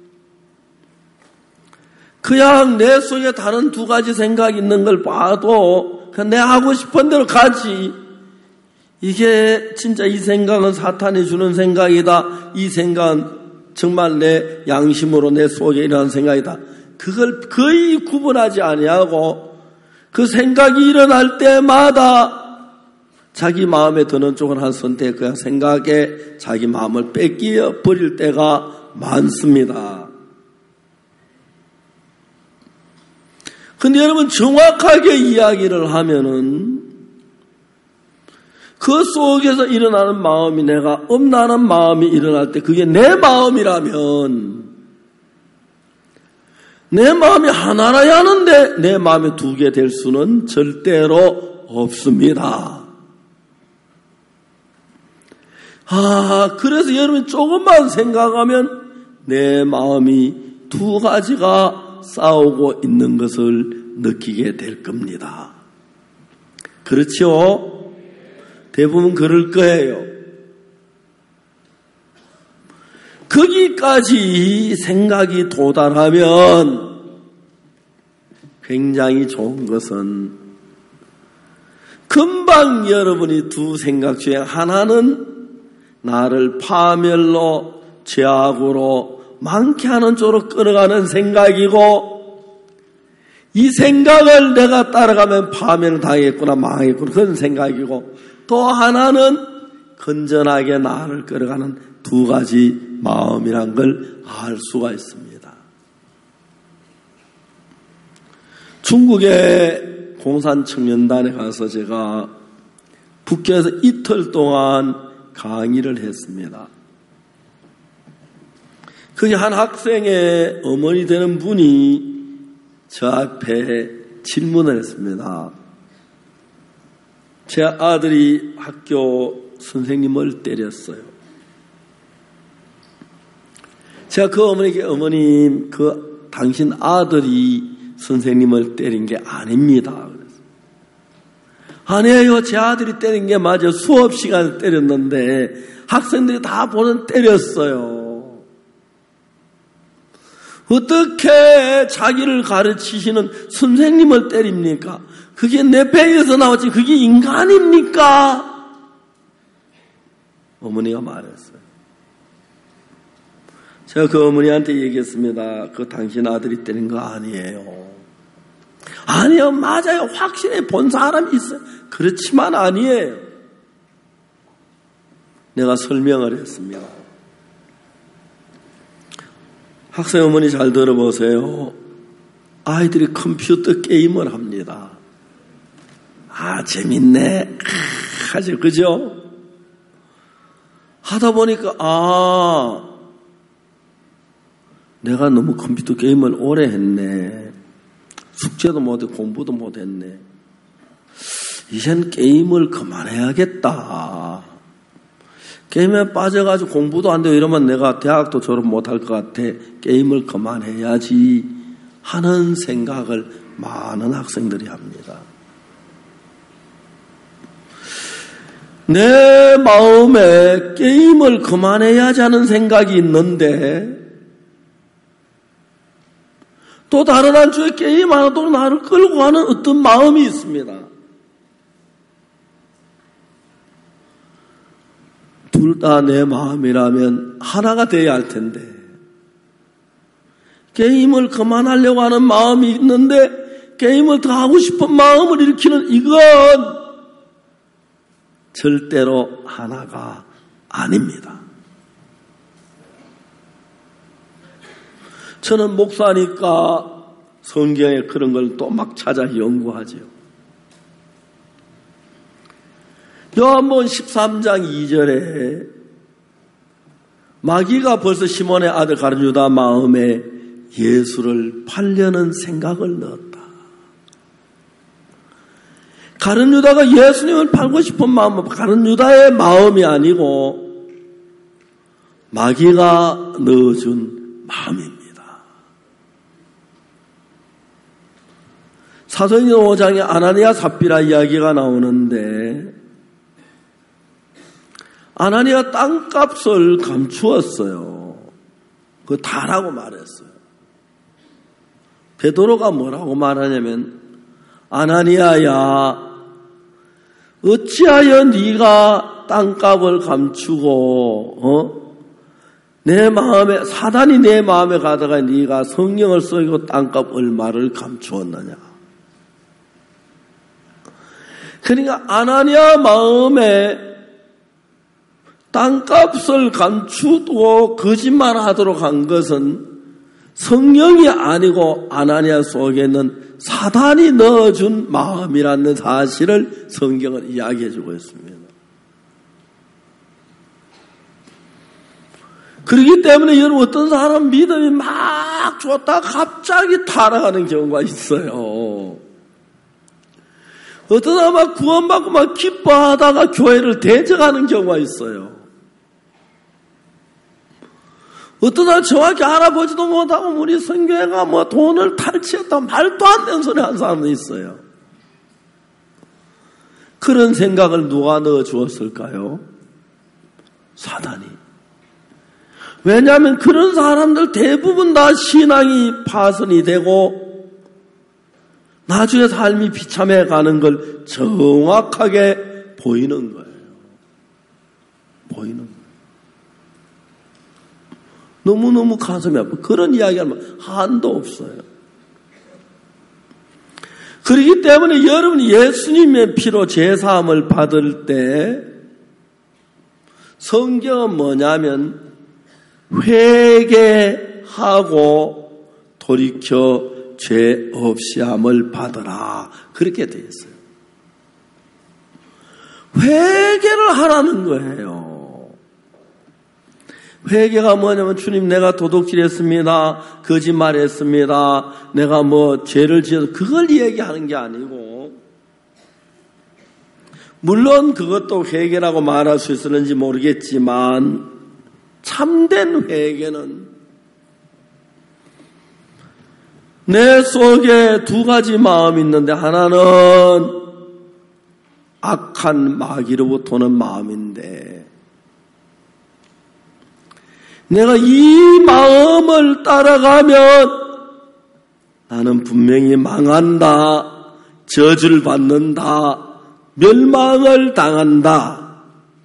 그냥 내 속에 다른 두 가지 생각이 있는 걸 봐도 그냥 내 하고 싶은 대로 가지. 이게 진짜 이 생각은 사탄이 주는 생각이다. 이 생각은 정말 내 양심으로 내 속에 일어난 생각이다. 그걸 거의 구분하지 아니하고 그 생각이 일어날 때마다 자기 마음에 드는 쪽을 한 선택, 그 생각에 자기 마음을 뺏겨 버릴 때가 많습니다. 근데 여러분 정확하게 이야기를 하면은 그 속에서 일어나는 마음이 내가 엄나는 마음이 일어날 때 그게 내 마음이라면 내 마음이 하나라야 하는데 내 마음이 두 개 될 수는 절대로 없습니다. 그래서 여러분이 조금만 생각하면 내 마음이 두 가지가 싸우고 있는 것을 느끼게 될 겁니다. 그렇죠? 대부분 그럴 거예요. 거기까지 생각이 도달하면 굉장히 좋은 것은 금방 여러분이 두 생각 중에 하나는 나를 파멸로 죄악으로 많게 하는 쪽으로 끌어가는 생각이고 이 생각을 내가 따라가면 파멸을 당했구나 망했구나 그런 생각이고 또 하나는 건전하게 나를 끌어가는 두 가지 마음이란 걸 알 수가 있습니다. 중국의 공산청년단에 가서 제가 북경에서 이틀 동안 강의를 했습니다. 거기 한 학생의 어머니 되는 분이 저 앞에 질문을 했습니다. 제 아들이 학교 선생님을 때렸어요. 제가 그 어머니께 어머님 당신 아들이 선생님을 때린 게 아닙니다. 그랬어요. 아니에요. 제 아들이 때린 게 맞아요. 수업 시간에 때렸는데 학생들이 다 보는 때렸어요. 어떻게 자기를 가르치시는 선생님을 때립니까? 그게 내 배에서 나왔지 그게 인간입니까? 어머니가 말했어요. 제가 그 어머니한테 얘기했습니다. 그 당신 아들이 때린 거 아니에요. 아니요, 맞아요. 확실히 본 사람이 있어요. 그렇지만 아니에요. 내가 설명을 했습니다. 학생 어머니 잘 들어보세요. 아이들이 컴퓨터 게임을 합니다. 재밌네. 하죠, 그죠? 하다 보니까, 내가 너무 컴퓨터 게임을 오래 했네. 숙제도 못해, 공부도 못했네. 이젠 게임을 그만해야겠다. 게임에 빠져가지고 공부도 안 되고 이러면 내가 대학도 졸업 못할 것 같아. 게임을 그만해야지 하는 생각을 많은 학생들이 합니다. 내 마음에 게임을 그만해야지 하는 생각이 있는데 또 다른 한쪽에 게임 하나도 나를 끌고 가는 어떤 마음이 있습니다. 둘 다 내 마음이라면 하나가 되어야 할 텐데 게임을 그만하려고 하는 마음이 있는데 게임을 더 하고 싶은 마음을 일으키는 이건 절대로 하나가 아닙니다. 저는 목사니까 성경에 그런 걸 또 막 찾아 연구하죠. 요한복음 13장 2절에 마귀가 벌써 시몬의 아들 가룟 유다 마음에 예수를 팔려는 생각을 넣었다. 가룟 유다가 예수님을 팔고 싶은 마음은 가룟 유다의 마음이 아니고 마귀가 넣어준 마음입니다. 사도행전 5장에 아나니아 삽비라 이야기가 나오는데 아나니아 땅값을 감추었어요. 그거 다라고 말했어요. 베드로가 뭐라고 말하냐면 아나니아야 어찌하여 네가 땅값을 감추고 내 마음에 사단이 내 마음에 가다가 네가 성령을 쏘이고 땅값 얼마를 감추었느냐. 그러니까 아나니아 마음에 땅값을 감추고 거짓말하도록 한 것은 성령이 아니고 아나니아 속에는 사단이 넣어준 마음이라는 사실을 성경은 이야기해주고 있습니다. 그렇기 때문에 여러분 어떤 사람 믿음이 막 좋다 갑자기 타락하는 경우가 있어요. 어떤 사람 막 구원받고 막 기뻐하다가 교회를 대적하는 경우가 있어요. 어떤 사람 정확히 알아보지도 못하고 우리 선교회가 뭐 돈을 탈취했다 말도 안 되는 소리 하는 사람도 있어요. 그런 생각을 누가 넣어주었을까요? 사단이. 왜냐하면 그런 사람들 대부분 다 신앙이 파손이 되고 나중에 삶이 비참해 가는 걸 정확하게 보이는 거예요. 보이는 거예요. 너무너무 가슴이 아파. 그런 이야기하면 한도 없어요. 그렇기 때문에 여러분이 예수님의 피로 제사함을 받을 때 성경은 뭐냐면 회개하고 돌이켜 죄 없이 함을 받으라. 그렇게 되어 있어요. 회개를 하라는 거예요. 회개가 뭐냐면 주님 내가 도둑질했습니다. 거짓말했습니다. 내가 뭐 죄를 지어서 그걸 얘기하는 게 아니고 물론 그것도 회개라고 말할 수 있었는지 모르겠지만 참된 회개는 내 속에 두 가지 마음이 있는데 하나는 악한 마귀로부터 오는 마음인데 내가 이 마음을 따라가면 나는 분명히 망한다, 저주를 받는다, 멸망을 당한다.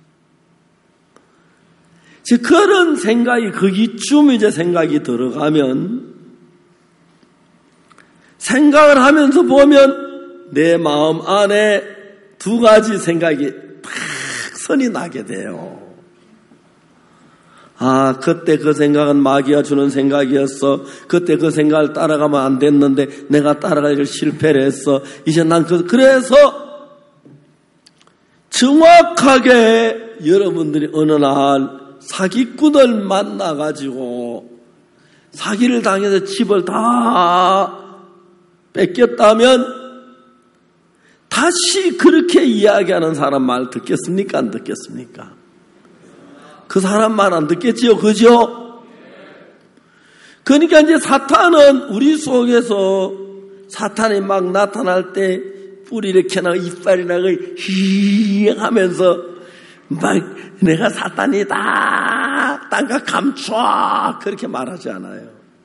즉 그런 생각이 거기쯤 이제 생각이 들어가면 생각을 하면서 보면 내 마음 안에 두 가지 생각이 팍 선이 나게 돼요. 아, 그때 그 생각은 마귀가 주는 생각이었어. 그때 그 생각을 따라가면 안 됐는데 내가 따라가기를 실패를 했어. 이제 난 그래서 정확하게 여러분들이 어느 날 사기꾼을 만나가지고 사기를 당해서 집을 다 뺏겼다면 다시 그렇게 이야기하는 사람 말 듣겠습니까? 안 듣겠습니까? 그 사람 말 안 듣겠지요? 그죠? 그러니까 이제 사탄은 우리 속에서 사탄이 막 나타날 때 뿔이 이렇게 나고 이빨이 나고 히 하면서 막 내가 사탄이다 땅가 감춰 그렇게 말하지 않아요.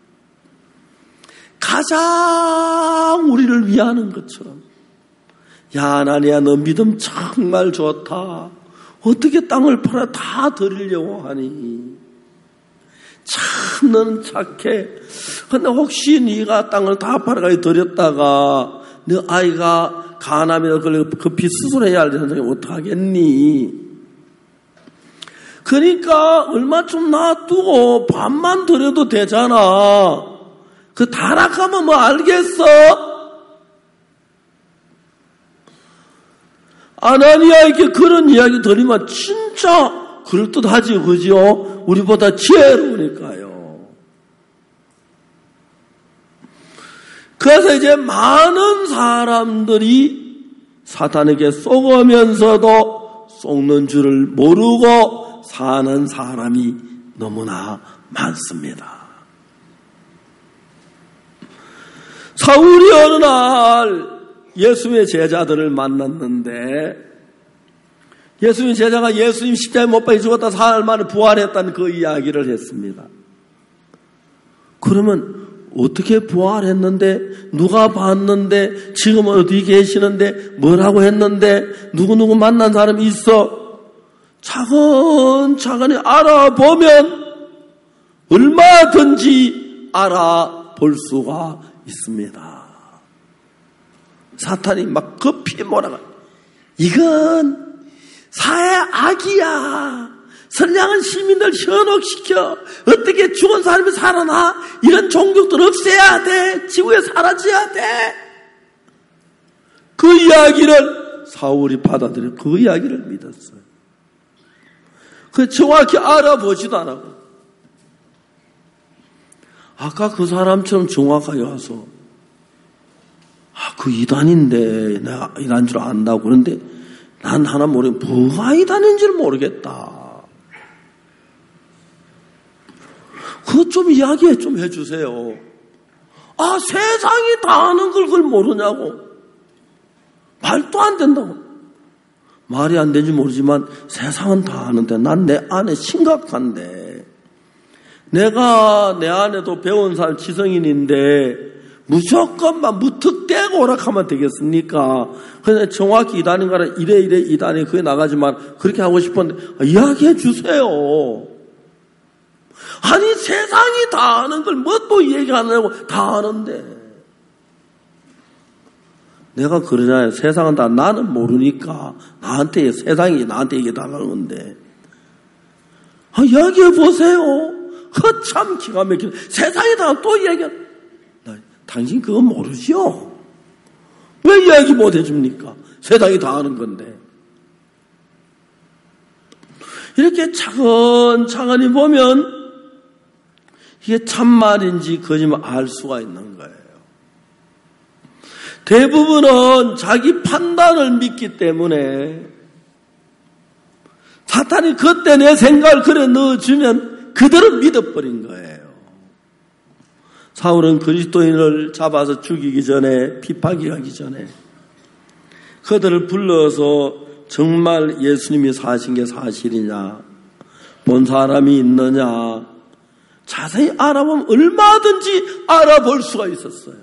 가장 우리를 위하는 것처럼 야 아나니야 너 믿음 정말 좋다. 어떻게 땅을 팔아 다 드리려고 하니? 참 너는 착해. 근데 혹시 네가 땅을 다 팔아가지고 드렸다가 너 아이가 간암이라 급히 수술해야 할 생각에 어떡하겠니? 그러니까 얼마 좀 놔두고 반만 드려도 되잖아. 그 타락하면 뭐 알겠어? 아나니아에게 그런 이야기 들으면 진짜 그럴듯하지, 그죠? 우리보다 지혜로우니까요. 그래서 이제 많은 사람들이 사탄에게 속으면서도 속는 줄을 모르고 사는 사람이 너무나 많습니다. 사울이 어느 날 예수님의 제자들을 만났는데 예수님 제자가 예수님 십자가에 못 박혀 죽었다 사흘 만에 부활했다는 그 이야기를 했습니다. 그러면 어떻게 부활했는데 누가 봤는데 지금 어디 계시는데 뭐라고 했는데 누구누구 만난 사람이 있어? 차근차근히 알아보면 얼마든지 알아볼 수가 있습니다. 사탄이 막 급히 몰아가. 이건 사회 악이야. 선량한 시민들 현혹시켜 어떻게 죽은 사람이 살아나? 이런 종족들 없애야 돼. 지구에 사라져야 돼. 그 이야기를 사울이 받아들여 그 이야기를 믿었어요. 그 정확히 알아보지도 않았고 아까 그 사람처럼 정확하게 와서 그 이단인데 내가 이단인 줄 안다고 그런데 난 하나 모르겠 뭐가 이단인지를 모르겠다. 그것 좀 이야기 좀 해주세요. 세상이 다 아는 걸 그걸 모르냐고. 말도 안 된다고. 말이 안 되는지 모르지만 세상은 다 아는데 난 내 안에 심각한데 내가 내 안에도 배운 사람 지성인인데 무조건만 무턱대고 오락하면 되겠습니까? 그냥 정확히 이단인가라 이래 이단이 그게 나가지만 그렇게 하고 싶었는데 이야기해 주세요. 아니 세상이 다 아는 걸 뭐 또 얘기하느냐고. 다 아는데 내가 그러잖아요. 세상은 다 나는 모르니까 나한테 세상이 나한테 얘기해달라는 건데 이야기해 보세요. 그거 참 기가 막히네. 세상이 다 또 얘기해. 당신 그거 모르죠? 왜 이야기 못 해줍니까? 세상이 다 아는 건데. 이렇게 차근차근히 보면 이게 참말인지 거짓말 알 수가 있는 거예요. 대부분은 자기 판단을 믿기 때문에 사탄이 그때 내 생각을 그래 넣어주면 그대로 믿어버린 거예요. 사울은 그리스도인을 잡아서 죽이기 전에 핍박하기 전에 그들을 불러서 정말 예수님이 사신 게 사실이냐 본 사람이 있느냐 자세히 알아보면 얼마든지 알아볼 수가 있었어요.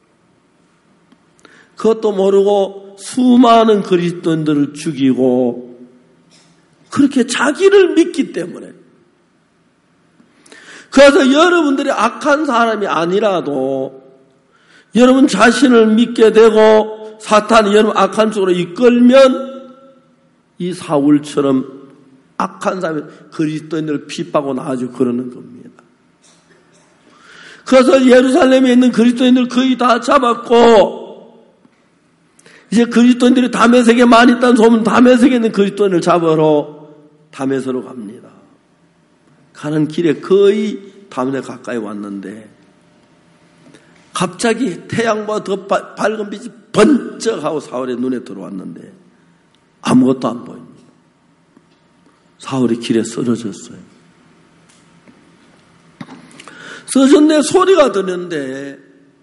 그것도 모르고 수많은 그리스도인들을 죽이고 그렇게 자기를 믿기 때문에 그래서 여러분들이 악한 사람이 아니라도 여러분 자신을 믿게 되고 사탄이 여러분 악한 쪽으로 이끌면 이 사울처럼 악한 사람이 그리스도인들을 핍박하고 나아지고 그러는 겁니다. 그래서 예루살렘에 있는 그리스도인들 거의 다 잡았고 이제 그리스도인들이 다메섹에 많이 있다는 소문 다메섹에 있는 그리스도인을 잡으러 다메섹으로 갑니다. 가는 길에 거의 다메섹 가까이 왔는데 갑자기 태양보다 더 밝은 빛이 번쩍하고 사울의 눈에 들어왔는데 아무것도 안 보입니다. 사울이 길에 쓰러졌어요. 쓰러졌네 소리가 드는데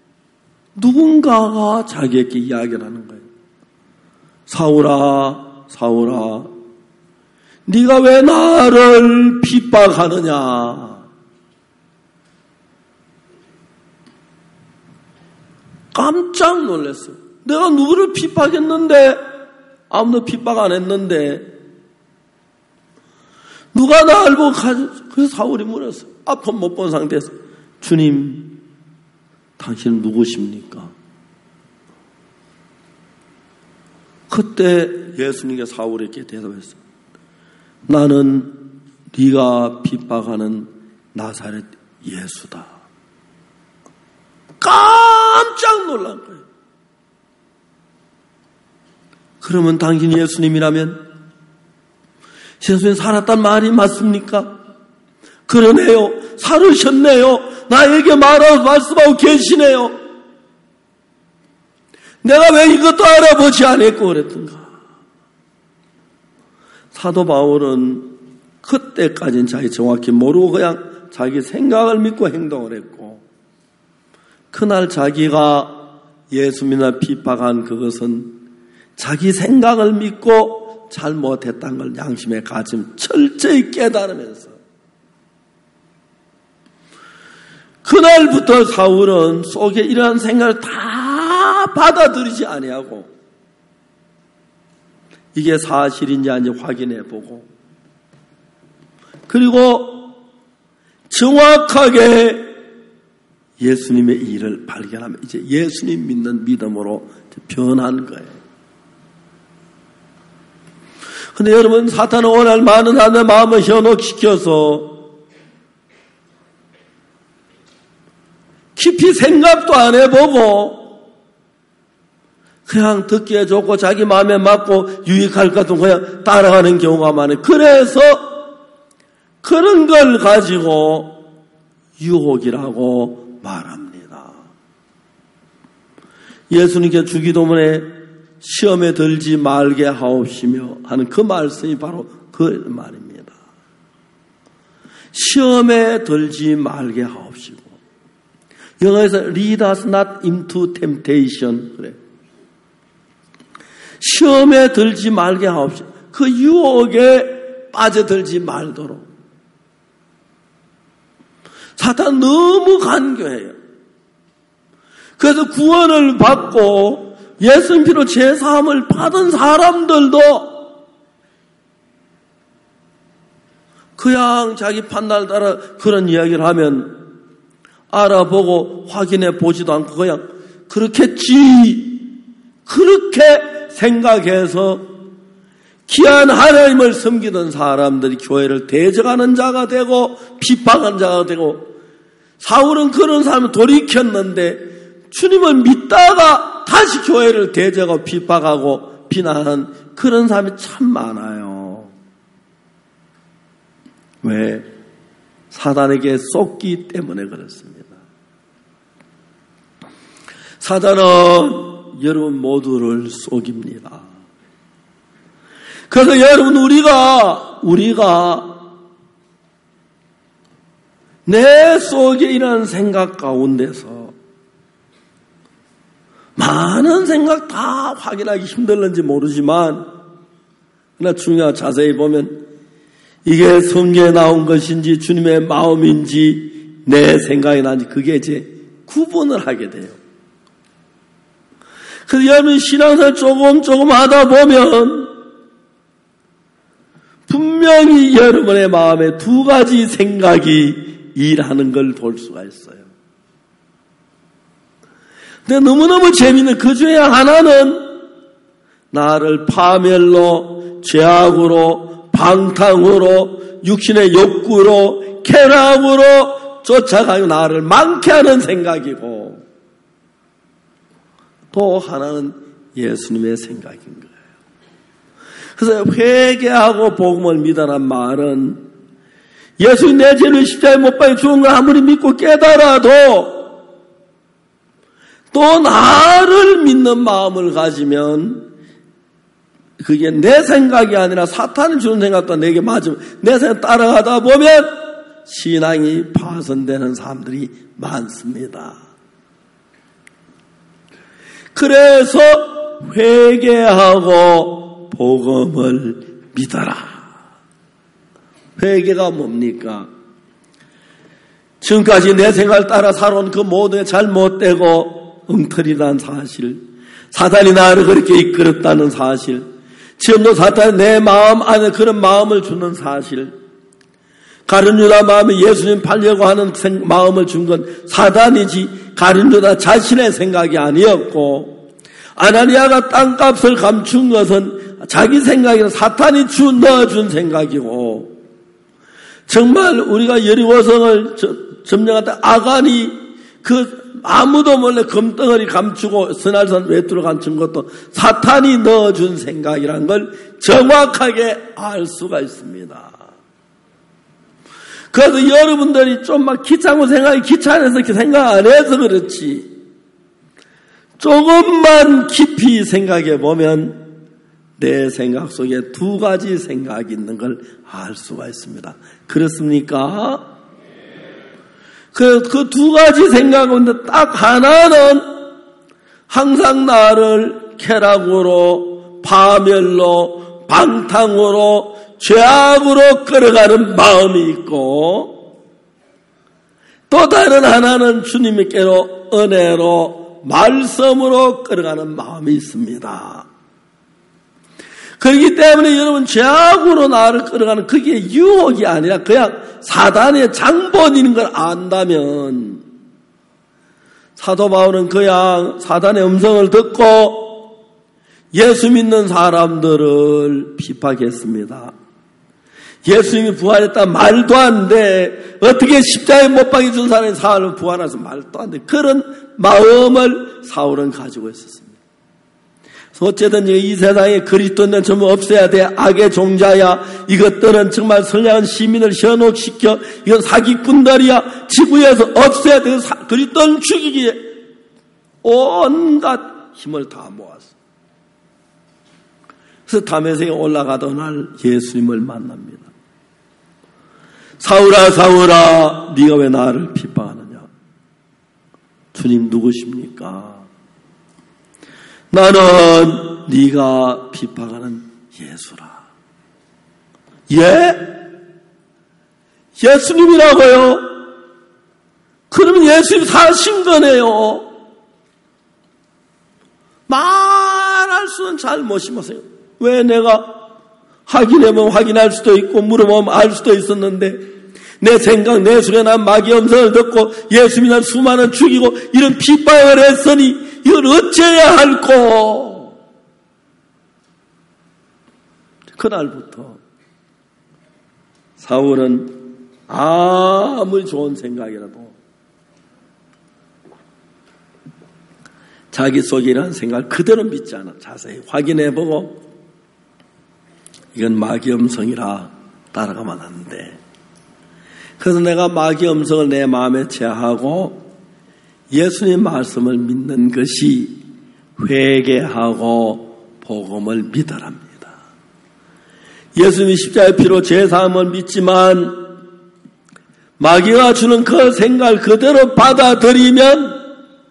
누군가가 자기에게 이야기를 하는 거예요. 사울아, 사울아, 네가 왜 나를 핍박하느냐? 깜짝 놀랐어요. 내가 누구를 핍박했는데 아무도 핍박 안 했는데 누가 나를 보고 그래서 사울이 물었어요. 앞은 못 본 상태에서 주님, 당신은 누구십니까? 그때 예수님께 사울에게 대답했어요. 나는 네가 핍박하는 나사렛 예수다. 깜짝 놀란 거예요. 그러면 당신 예수님이라면 예수님 살았단 말이 맞습니까? 그러네요. 살으셨네요. 나에게 말씀하고 계시네요. 내가 왜 이것도 알아보지 않았고 그랬던가. 사도 바울은 그때까지는 자기 정확히 모르고 그냥 자기 생각을 믿고 행동을 했고 그날 자기가 예수님이나 핍박한 그것은 자기 생각을 믿고 잘못했다는 걸 양심의 가슴 철저히 깨달으면서 그날부터 사울은 속에 이러한 생각을 다 받아들이지 아니하고 이게 사실인지 아닌지 확인해보고 그리고 정확하게 예수님의 일을 발견하면 이제 예수님 믿는 믿음으로 변한 거예요. 근데 여러분, 사탄은 오늘 많은 사람의 마음을 현혹시켜서 깊이 생각도 안 해보고 그냥 듣기에 좋고 자기 마음에 맞고 유익할 것 같은 그냥 따라가는 경우가 많아요. 그래서 그런 걸 가지고 유혹이라고 말합니다. 예수님께 주기도문에 시험에 들지 말게 하옵시며 하는 그 말씀이 바로 그 말입니다. 시험에 들지 말게 하옵시고, 영어에서 lead us not into temptation 그래. 시험에 들지 말게 하옵시고, 그 유혹에 빠져들지 말도록. 사탄 너무 간교해요. 그래서 구원을 받고 예수님 피로 제사함을 받은 사람들도 그냥 자기 판단을 따라 그런 이야기를 하면 알아보고 확인해 보지도 않고 그냥 그렇겠지, 그렇게 생각해서 귀한 하나님을 섬기던 사람들이 교회를 대적하는 자가 되고 비판하는 자가 되고, 사울은 그런 사람을 돌이켰는데 주님을 믿다가 다시 교회를 대적하고 비판하고 비난하는 그런 사람이 참 많아요. 왜? 사단에게 속기 때문에 그렇습니다. 사단은 여러분 모두를 속입니다. 그래서 여러분, 우리가 내 속에 이런 생각 가운데서 많은 생각 다 확인하기 힘들는지 모르지만, 그러나 중요한, 자세히 보면 이게 성경에 나온 것인지 주님의 마음인지 내 생각이 나는지 그게 이제 구분을 하게 돼요. 그래서 여러분 신앙생활 조금 하다 보면 분명히 여러분의 마음에 두 가지 생각이 일하는 걸 볼 수가 있어요. 근데 너무너무 재미있는 그 중에 하나는 나를 파멸로, 죄악으로, 방탕으로, 육신의 욕구로, 쾌락으로 쫓아가고 나를 많게 하는 생각이고, 또 하나는 예수님의 생각인 거예요. 그래서 회개하고 복음을 믿으라는 말은 예수님 내 죄를 십자가에 못 박혀 죽은 걸 아무리 믿고 깨달아도 또 나를 믿는 마음을 가지면 그게 내 생각이 아니라 사탄이 주는 생각도 내게 맞으면 내 생각 따라가다 보면 신앙이 파손되는 사람들이 많습니다. 그래서 회개하고 복음을 믿어라. 회개가 뭡니까? 지금까지 내 생각을 따라 살아온 그 모든 게 잘못되고 엉터리라는 사실, 사탄이 나를 그렇게 이끌었다는 사실, 지금도 사탄이 내 마음 안에 그런 마음을 주는 사실, 가룟유다 마음에 예수님 팔려고 하는 마음을 준 건 사탄이지 가룟유다 자신의 생각이 아니었고, 아나니아가 땅값을 감춘 것은 자기 생각이나 사탄이 넣어준 생각이고, 정말 우리가 여리고성을 점령할 때 아간이 아무도 몰래 금덩어리 감추고 스날산 외투를 감춘 것도 사탄이 넣어준 생각이라는 걸 정확하게 알 수가 있습니다. 그래서 여러분들이 좀 막 귀찮고 생각이 귀찮아서 생각 안 해서 그렇지, 조금만 깊이 생각해 보면 내 생각 속에 두 가지 생각이 있는 걸 알 수가 있습니다. 그렇습니까? 그 두 가지 생각인데 딱 하나는 항상 나를 쾌락으로, 파멸로, 방탕으로, 죄악으로 끌어가는 마음이 있고, 또 다른 하나는 주님께로 은혜로, 말씀으로 끌어가는 마음이 있습니다. 그렇기 때문에 여러분, 죄악으로 나를 끌어가는 그게 유혹이 아니라 그냥 사단의 장본인 걸 안다면, 사도 바울은 그냥 사단의 음성을 듣고 예수 믿는 사람들을 비판했습니다. 예수님이 부활했다 말도 안 돼. 어떻게 십자가에 못 박혀 준 사람이 사흘을 부활해서 말도 안 돼. 그런 마음을 사울은 가지고 있었습니다. 어쨌든 이 세상에 그리스도는 전부 없애야 돼. 악의 종자야. 이것들은 정말 선량한 시민을 현혹시켜. 이건 사기꾼들이야. 지구에서 없애야 돼. 그리스도는 죽이기에 온갖 힘을 다 모았어. 그래서 다메섹에 올라가던 날 예수님을 만납니다. 사울아 사울아 네가 왜 나를 비판하느냐. 주님 누구십니까? 나는 네가 비판하는 예수라. 예? 예수님이라고요? 그러면 예수님 사신 거네요. 말할 수는 잘 못 심으세요. 왜 내가 확인해보면 확인할 수도 있고 물어보면 알 수도 있었는데 내 생각 내 속에 난 마귀 음성을 듣고 예수님을 수많은 죽이고 이런 핍박을 했으니 이걸 어째야 할꼬. 그날부터 사울은 아무리 좋은 생각이라도 자기 속에 일어난 생각을 그대로 믿지 않아. 자세히 확인해보고 이건 마귀 음성이라 따라가면 안 돼. 그래서 내가 마귀 음성을 내 마음에 제하고 예수님 말씀을 믿는 것이 회개하고 복음을 믿으랍니다. 예수님이 십자가의 피로 죄사함을 믿지만 마귀가 주는 그 생각을 그대로 받아들이면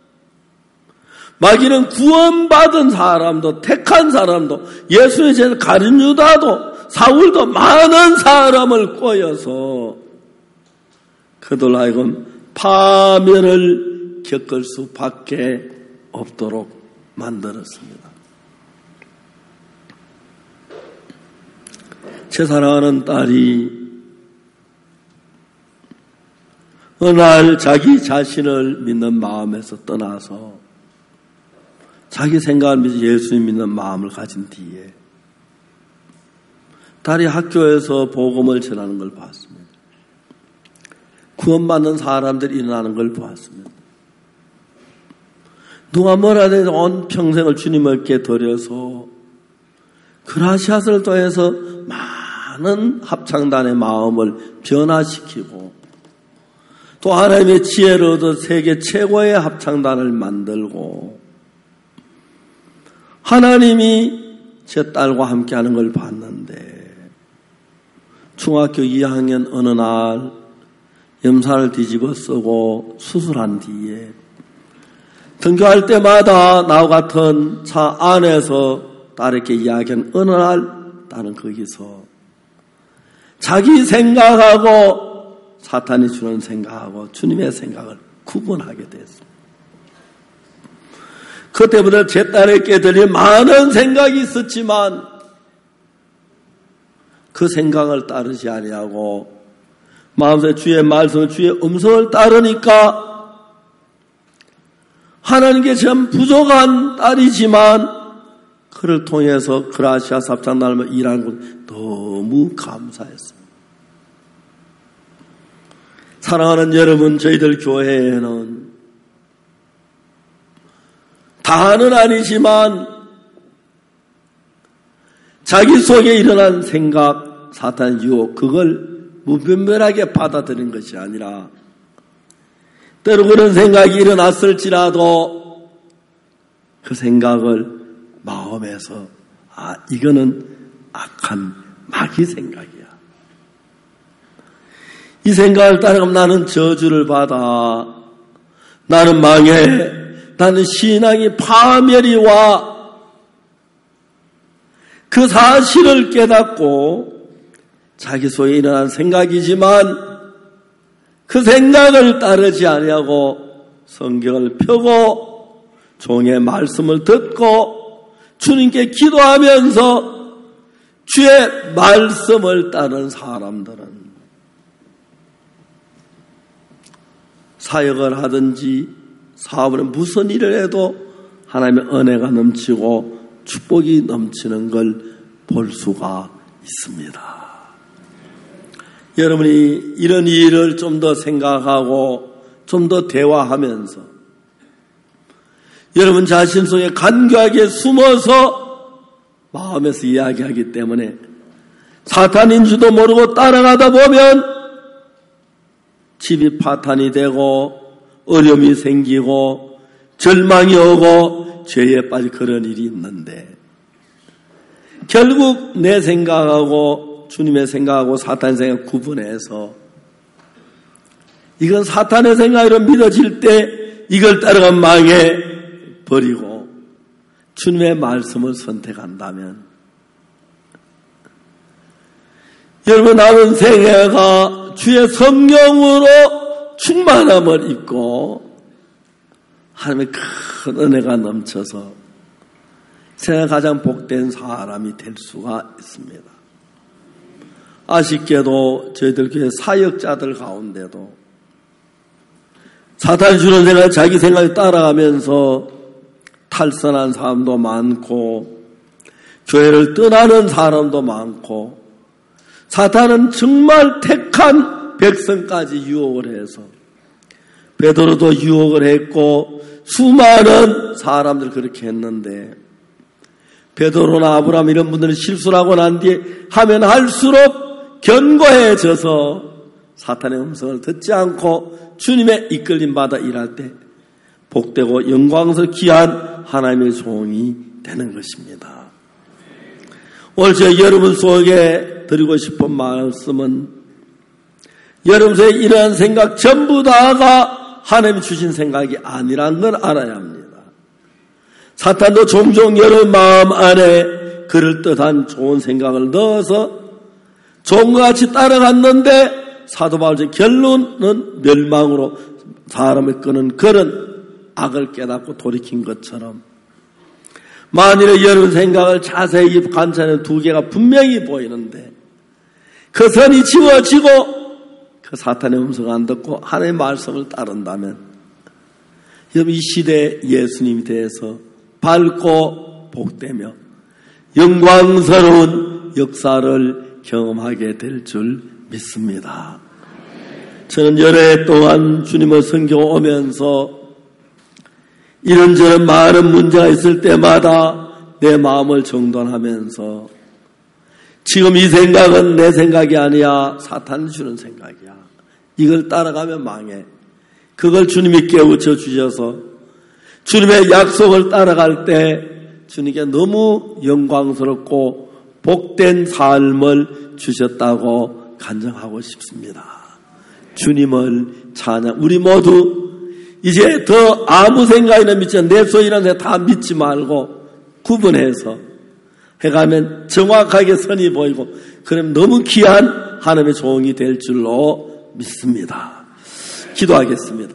마귀는 구원받은 사람도 택한 사람도 예수의 제자 가룟 유다도 사울도 많은 사람을 꼬여서 그들 하여금 파멸을 겪을 수밖에 없도록 만들었습니다. 제 사랑하는 딸이 어느 날 자기 자신을 믿는 마음에서 떠나서 자기 생각을 믿어 예수님 믿는 마음을 가진 뒤에 딸이 학교에서 복음을 전하는 걸 봤습니다. 구원받는 사람들이 일어나는 걸 보았습니다. 누가 뭐라 해도 온 평생을 주님께 드려서 그라시아스를 통해서 많은 합창단의 마음을 변화시키고 또 하나님의 지혜를 얻어 세계 최고의 합창단을 만들고 하나님이 제 딸과 함께하는 걸 봤는데 중학교 2학년 어느 날 염산을 뒤집어 쓰고 수술한 뒤에 등교할 때마다 나와 같은 차 안에서 딸에게 이야기한 어느 날 딸은 거기서 자기 생각하고 사탄이 주는 생각하고 주님의 생각을 구분하게 됐습니다. 그때부터 제 딸에게 들린 많은 생각이 있었지만 그 생각을 따르지 아니하고 마음속에 주의 말씀을 주의 음성을 따르니까 하나님께 참 부족한 딸이지만 그를 통해서 그라시아스 합창단을 일하는 것 너무 감사했습니다. 사랑하는 여러분, 저희들 교회에는 다는 아니지만 자기 속에 일어난 생각, 사탄의 유혹, 그걸 무분별하게 받아들인 것이 아니라 때로 그런 생각이 일어났을지라도 그 생각을 마음에서 이거는 악한 마귀 생각이야. 이 생각을 따라가면 나는 저주를 받아. 나는 망해. 나는 신앙이 파멸이 와. 그 사실을 깨닫고 자기 속에 일어난 생각이지만 그 생각을 따르지 아니하고 성경을 펴고 종의 말씀을 듣고 주님께 기도하면서 주의 말씀을 따르는 사람들은 사역을 하든지 사업을 무슨 일을 해도 하나님의 은혜가 넘치고 축복이 넘치는 걸 볼 수가 있습니다. 여러분이 이런 일을 좀 더 생각하고 좀 더 대화하면서 여러분 자신 속에 간교하게 숨어서 마음에서 이야기하기 때문에 사탄인 줄도 모르고 따라가다 보면 집이 파탄이 되고 어려움이 생기고 절망이 오고 죄에 빠질 그런 일이 있는데 결국 내 생각하고 주님의 생각하고 사탄의 생각 구분해서 이건 사탄의 생각으로 믿어질 때 이걸 따라가 망해버리고 주님의 말씀을 선택한다면 여러분 남은 생애가 주의 성령으로 충만함을 입고 하나님의 큰 은혜가 넘쳐서 세상에 가장 복된 사람이 될 수가 있습니다. 아쉽게도 저희들 교회 사역자들 가운데도 사탄이 주는 생각, 자기 생각에 따라가면서 탈선한 사람도 많고 교회를 떠나는 사람도 많고 사탄은 정말 택한 백성까지 유혹을 해서 베드로도 유혹을 했고 수많은 사람들 그렇게 했는데 베드로나 아브라함 이런 분들은 실수를 하고 난 뒤에 하면 할수록 견고해져서 사탄의 음성을 듣지 않고 주님의 이끌림 받아 일할 때 복되고 영광스럽고 귀한 하나님의 종이 되는 것입니다. 오늘 제가 여러분 속에 드리고 싶은 말씀은 여러분 속에 이러한 생각 전부 다가 하나님이 주신 생각이 아니라는 걸 알아야 합니다. 사탄도 종종 여러분 마음 안에 그럴듯한 좋은 생각을 넣어서 종과 같이 따라갔는데 사도 바울의 결론은 멸망으로 사람을 끄는 그런 악을 깨닫고 돌이킨 것처럼 만일에 여러분 생각을 자세히 관찰하면 두 개가 분명히 보이는데 그 선이 지워지고 그 사탄의 음성을 안 듣고 하나님의 말씀을 따른다면 여러분 이 시대에 예수님에 대해서 밝고 복되며 영광스러운 역사를 경험하게 될 줄 믿습니다. 저는 여러 해 동안 주님을 섬겨오면서 이런저런 많은 문제가 있을 때마다 내 마음을 정돈하면서 지금 이 생각은 내 생각이 아니야. 사탄이 주는 생각이야. 이걸 따라가면 망해. 그걸 주님이 깨우쳐 주셔서 주님의 약속을 따라갈 때 주님께 너무 영광스럽고 복된 삶을 주셨다고 간증하고 싶습니다. 주님을 찬양. 우리 모두 이제 더 아무 생각이나 믿지 않고 내 소이라는 생각 다 믿지 말고 구분해서 해가면 정확하게 선이 보이고 그럼 너무 귀한 하나님의 종이 될 줄로 믿습니다. 기도하겠습니다.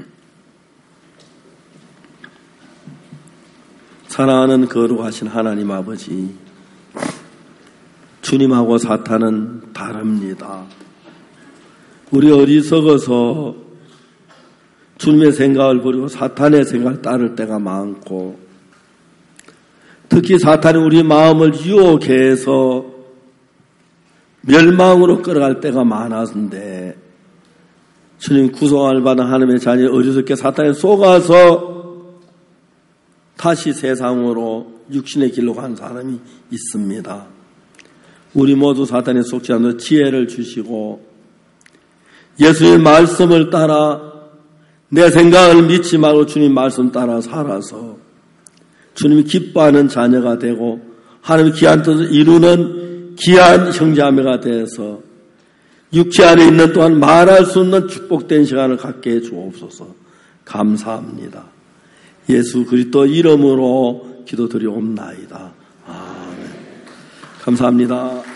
사랑하는 거룩하신 하나님 아버지, 주님하고 사탄은 다릅니다. 우리 어리석어서 주님의 생각을 버리고 사탄의 생각을 따를 때가 많고 특히 사탄이 우리 마음을 유혹해서 멸망으로 끌어갈 때가 많았는데 주님 구속을 받은 하나님의 자녀 어리석게 사탄에 속아서 다시 세상으로 육신의 길로 간 사람이 있습니다. 우리 모두 사탄에 속지 않는 지혜를 주시고 예수의 말씀을 따라 내 생각을 믿지 말고 주님 말씀 따라 살아서 주님이 기뻐하는 자녀가 되고 하나님의 귀한 뜻을 이루는 귀한 형제자매가 되어서 육체 안에 있는 동안 말할 수 없는 축복된 시간을 갖게 해 주옵소서. 감사합니다. 예수 그리스도 이름으로 기도드리옵나이다. 아멘. 감사합니다.